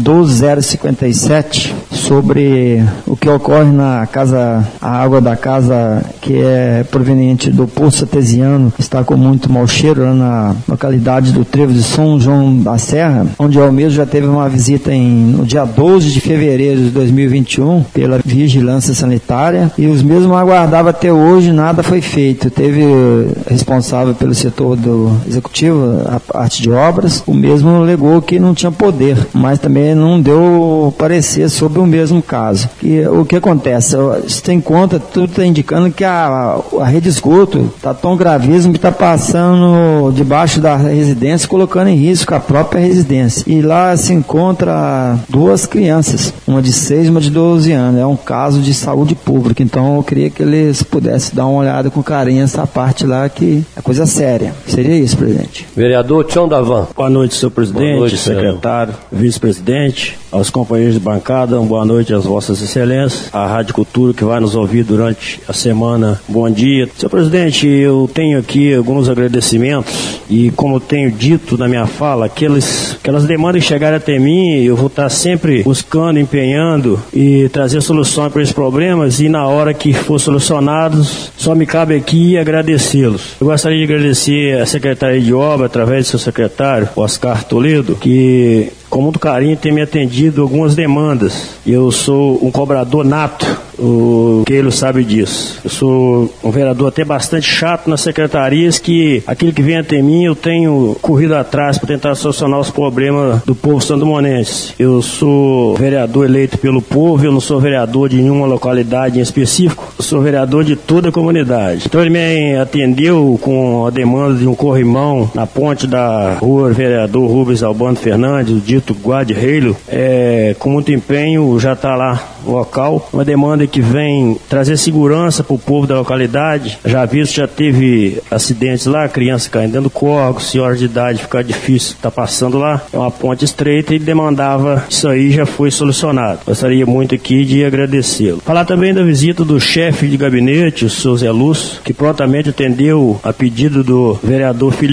12057 sobre o que ocorre na casa, a água da casa que é proveniente do Poço Artesiano, está com muito mau cheiro lá na localidade do Trevo de São João da Serra, onde eu mesmo já teve uma visita no dia 12 de fevereiro de 2021 pela Vigilância Sanitária, e os mesmos aguardavam até hoje, nada foi feito. Teve responsável pelo setor do Executivo, a parte de obras, o mesmo alegou que não tinha poder, mas também não deu parecer sobre o mesmo caso. E o que acontece? Se tem conta, tudo está indicando que a rede de esgoto está tão gravíssimo que está passando debaixo da residência, colocando em risco a própria residência. E lá se encontra duas crianças, uma de 6 e uma de 12 anos. É um caso de saúde pública, então eu queria que eles pudessem dar uma olhada com carinho nessa parte lá, que é coisa séria. Seria isso, presidente. Vereador Tião Davan. Boa noite, senhor presidente, noite, secretário, vice-presidente, aos companheiros de bancada, boa noite às vossas excelências, à Rádio Cultura que vai nos ouvir durante a semana, bom dia. Senhor presidente, eu tenho aqui alguns agradecimentos e, como eu tenho dito na minha fala, aquelas demandas que chegarem até mim, eu vou estar sempre buscando, empenhando e trazer soluções para esses problemas, e na hora que for solucionados, só me cabe aqui agradecê-los. Eu gostaria de agradecer a Secretaria de Obra, através do seu secretário, Oscar Toledo, que com muito carinho tem me atendido algumas demandas. Eu sou um cobrador nato, o Keilo sabe disso. Eu sou um vereador até bastante chato nas secretarias, que aquilo que vem até mim eu tenho corrido atrás para tentar solucionar os problemas do povo sandomonense. Eu sou vereador eleito pelo povo, eu não sou vereador de nenhuma localidade em específico, eu sou vereador de toda a comunidade. Então ele me atendeu com a demanda de um corrimão na ponte da rua Vereador Rubens Albano Fernandes, o dito Guarda-Reilo, com muito empenho, já está lá no local, uma demanda que vem trazer segurança para o povo da localidade. Já visto, já teve acidentes lá, criança caindo dentro do córrego, senhora de idade, ficar difícil, está passando lá, é uma ponte estreita e demandava, isso aí já foi solucionado. Gostaria muito aqui de agradecê-lo. Falar também da visita do chefe de gabinete, o senhor Zé Lúcio, que prontamente atendeu a pedido do vereador Felipe,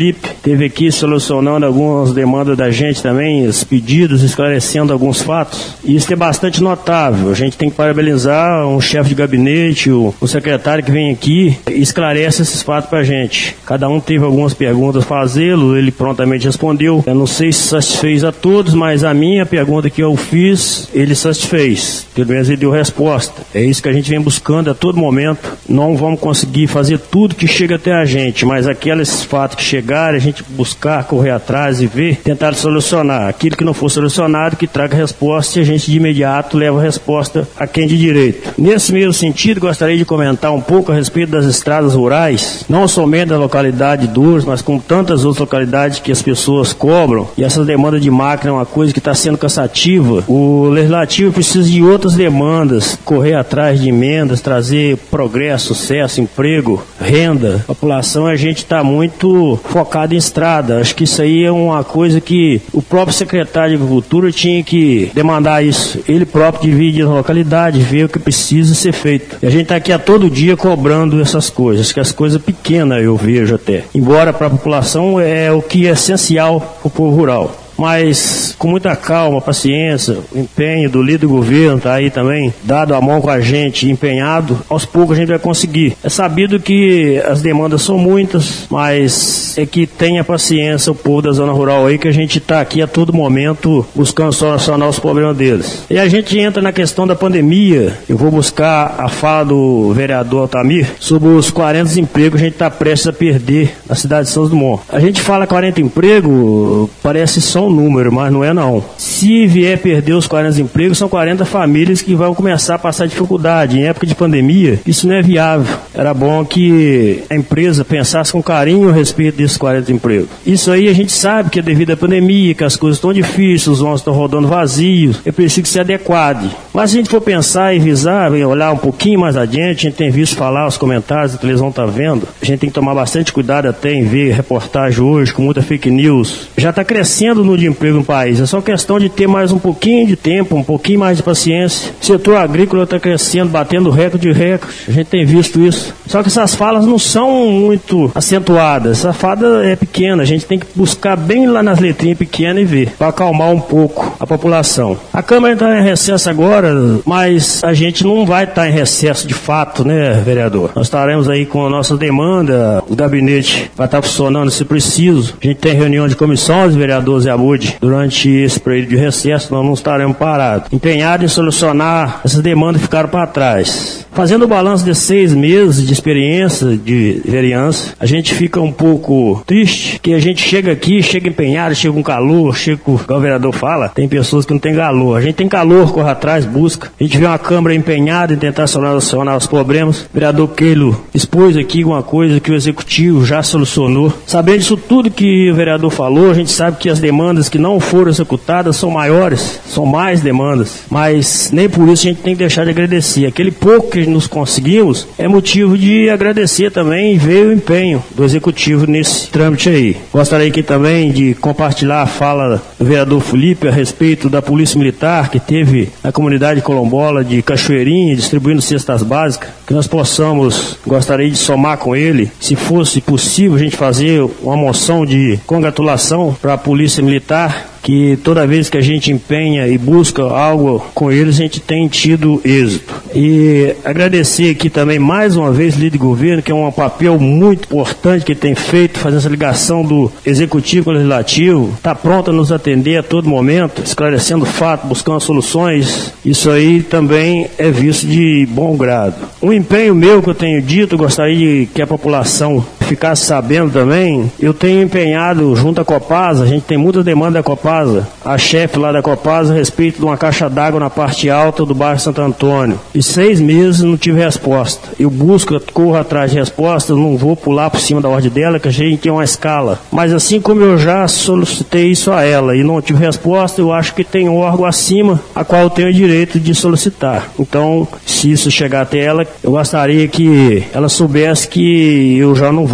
esteve aqui solucionando algumas demandas da gente também, os pedidos, esclarecendo alguns fatos. E isso é bastante notável. A gente tem que parabenizar um chefe de gabinete, o secretário que vem aqui e esclarece esses fatos pra gente. Cada um teve algumas perguntas a fazê-lo, ele prontamente respondeu. Eu não sei se satisfez a todos, mas a minha pergunta que eu fiz, ele satisfez. Pelo menos ele deu resposta. É isso que a gente vem buscando a todo momento. Não vamos conseguir fazer tudo que chega até a gente, mas aqueles fatos que chegarem, a gente buscar, correr atrás e ver, tentar solucionar. Aquilo que não for solucionado, que traga resposta, e a gente de imediato leva a resposta a quem de direito. Nesse mesmo sentido, gostaria de comentar um pouco a respeito das estradas rurais, não somente da localidade de Douros, mas com tantas outras localidades que as pessoas cobram, e essa demanda de máquina é uma coisa que está sendo cansativa. O legislativo precisa de outras demandas, correr atrás de emendas, trazer progresso, sucesso, emprego, renda. A população, a gente está muito focado em estrada. Acho que isso aí é uma coisa que o próprio secretário de Agricultura tinha que demandar isso. Ele próprio divide a localidade, vê o que precisa ser feito. E a gente está aqui a todo dia cobrando essas coisas, que as coisas pequenas eu vejo até. Embora para a população é o que é essencial para o povo rural. Mas com muita calma, paciência, o empenho do líder do governo está aí também, dado a mão com a gente, empenhado, aos poucos a gente vai conseguir. É sabido que as demandas são muitas, mas é que tenha paciência o povo da zona rural aí, que a gente está aqui a todo momento buscando solucionar os problemas deles. E a gente entra na questão da pandemia. Eu vou buscar a fala do vereador Altamir sobre os 40 empregos que a gente está prestes a perder na cidade de Santos Dumont. A gente fala 40 empregos, parece só um número, mas não é não. Se vier perder os 40 empregos, são 40 famílias que vão começar a passar dificuldade. Em época de pandemia, isso não é viável. Era bom que a empresa pensasse com carinho a respeito desses 40 empregos. Isso aí a gente sabe que é devido à pandemia, que as coisas estão difíceis, os ônibus estão rodando vazios, é preciso que se adequade. Mas se a gente for pensar e visar, olhar um pouquinho mais adiante, a gente tem visto falar os comentários, a televisão está vendo, a gente tem que tomar bastante cuidado até em ver reportagem hoje com muita fake news. Já está crescendo no de emprego no país, é só questão de ter mais um pouquinho de tempo, um pouquinho mais de paciência. O setor agrícola está crescendo, batendo recorde de recorde, a gente tem visto isso. Só que essas falas não são muito acentuadas, essa fala é pequena, a gente tem que buscar bem lá nas letrinhas pequenas e ver, para acalmar um pouco a população. A Câmara está em recesso agora, mas a gente não vai estar em recesso de fato, né, vereador? Nós estaremos aí com a nossa demanda, o gabinete vai estar funcionando se preciso. A gente tem reunião de comissões, vereadores e durante esse período de recesso, nós não estaremos parados. Empenhados em solucionar essas demandas que ficaram para trás. Fazendo o balanço de 6 meses de experiência de vereança, a gente fica um pouco triste, que a gente chega aqui, chega empenhado, chega com calor, chega com, como o vereador fala, tem pessoas que não tem calor. A gente tem calor, corre atrás, busca. A gente vê uma Câmara empenhada em tentar solucionar os problemas. O vereador Keilo expôs aqui uma coisa que o Executivo já solucionou. Sabendo disso tudo que o vereador falou, a gente sabe que as demandas que não foram executadas são maiores, são mais demandas, mas nem por isso a gente tem que deixar de agradecer. Aquele pouco que nos conseguimos é motivo de agradecer também e ver o empenho do Executivo nesse trâmite aí. Gostaria aqui também de compartilhar a fala do vereador Felipe a respeito da Polícia Militar que teve na comunidade quilombola de Cachoeirinha distribuindo cestas básicas, que nós possamos, gostaria de somar com ele, se fosse possível a gente fazer uma moção de congratulação para a Polícia Militar, que toda vez que a gente empenha e busca algo com eles, a gente tem tido êxito. E agradecer aqui também mais uma vez o líder de governo, que é um papel muito importante que ele tem feito, fazendo essa ligação do Executivo com o Legislativo, está pronto a nos atender a todo momento, esclarecendo fato, buscando soluções. Isso aí também é visto de bom grado. Um empenho meu que eu tenho dito, gostaria de que a população ficasse sabendo também, eu tenho empenhado junto à Copasa, a gente tem muita demanda da Copasa, a chefe lá da Copasa a respeito de uma caixa d'água na parte alta do bairro Santo Antônio. E 6 meses não tive resposta. Eu busco, corro atrás de respostas, não vou pular por cima da ordem dela, que a gente tem uma escala. Mas assim como eu já solicitei isso a ela e não tive resposta, eu acho que tem um órgão acima a qual eu tenho o direito de solicitar. Então, se isso chegar até ela, eu gostaria que ela soubesse que eu já não vou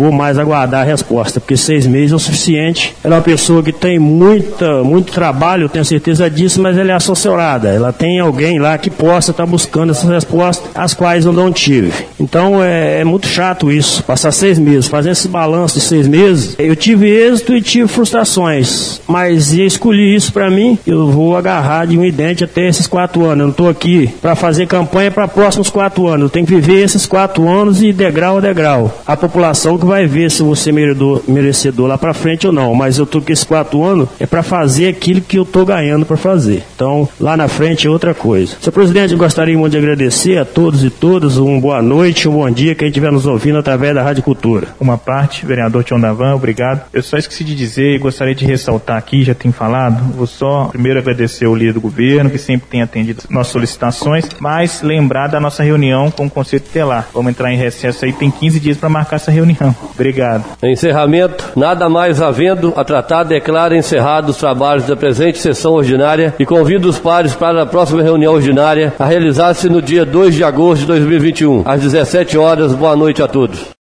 vou mais aguardar a resposta, porque 6 meses é o suficiente. Ela é uma pessoa que tem muito trabalho, eu tenho certeza disso, mas ela é assessorada. Ela tem alguém lá que possa estar buscando essas respostas, as quais eu não tive. Então é muito chato isso, passar 6 meses, fazendo esse balanço de 6 meses. Eu tive êxito e tive frustrações, mas eu escolhi isso para mim. Eu vou agarrar de um dente até esses 4 anos. Eu não estou aqui para fazer campanha para próximos 4 anos. Eu tenho que viver esses 4 anos e degrau a degrau. A população que vai ver se você merecedor lá para frente ou não. Mas eu estou com esses 4 anos é para fazer aquilo que eu estou ganhando para fazer. Então, lá na frente é outra coisa. Senhor presidente, eu gostaria muito de agradecer a todos e todas. Uma boa noite, um bom dia, quem estiver nos ouvindo através da Rádio Cultura. Uma parte, vereador Tião Davan, obrigado. Eu só esqueci de dizer e gostaria de ressaltar aqui, já tenho falado, vou só primeiro agradecer o líder do governo, que sempre tem atendido nossas solicitações, mas lembrar da nossa reunião com o Conselho Tutelar. Vamos entrar em recesso aí, tem 15 dias para marcar essa reunião. Obrigado. Encerramento, nada mais havendo a tratar, declara encerrados os trabalhos da presente sessão ordinária e convido os pares para a próxima reunião ordinária a realizar-se no dia 2 de agosto de 2021, às 17 horas. Boa noite a todos.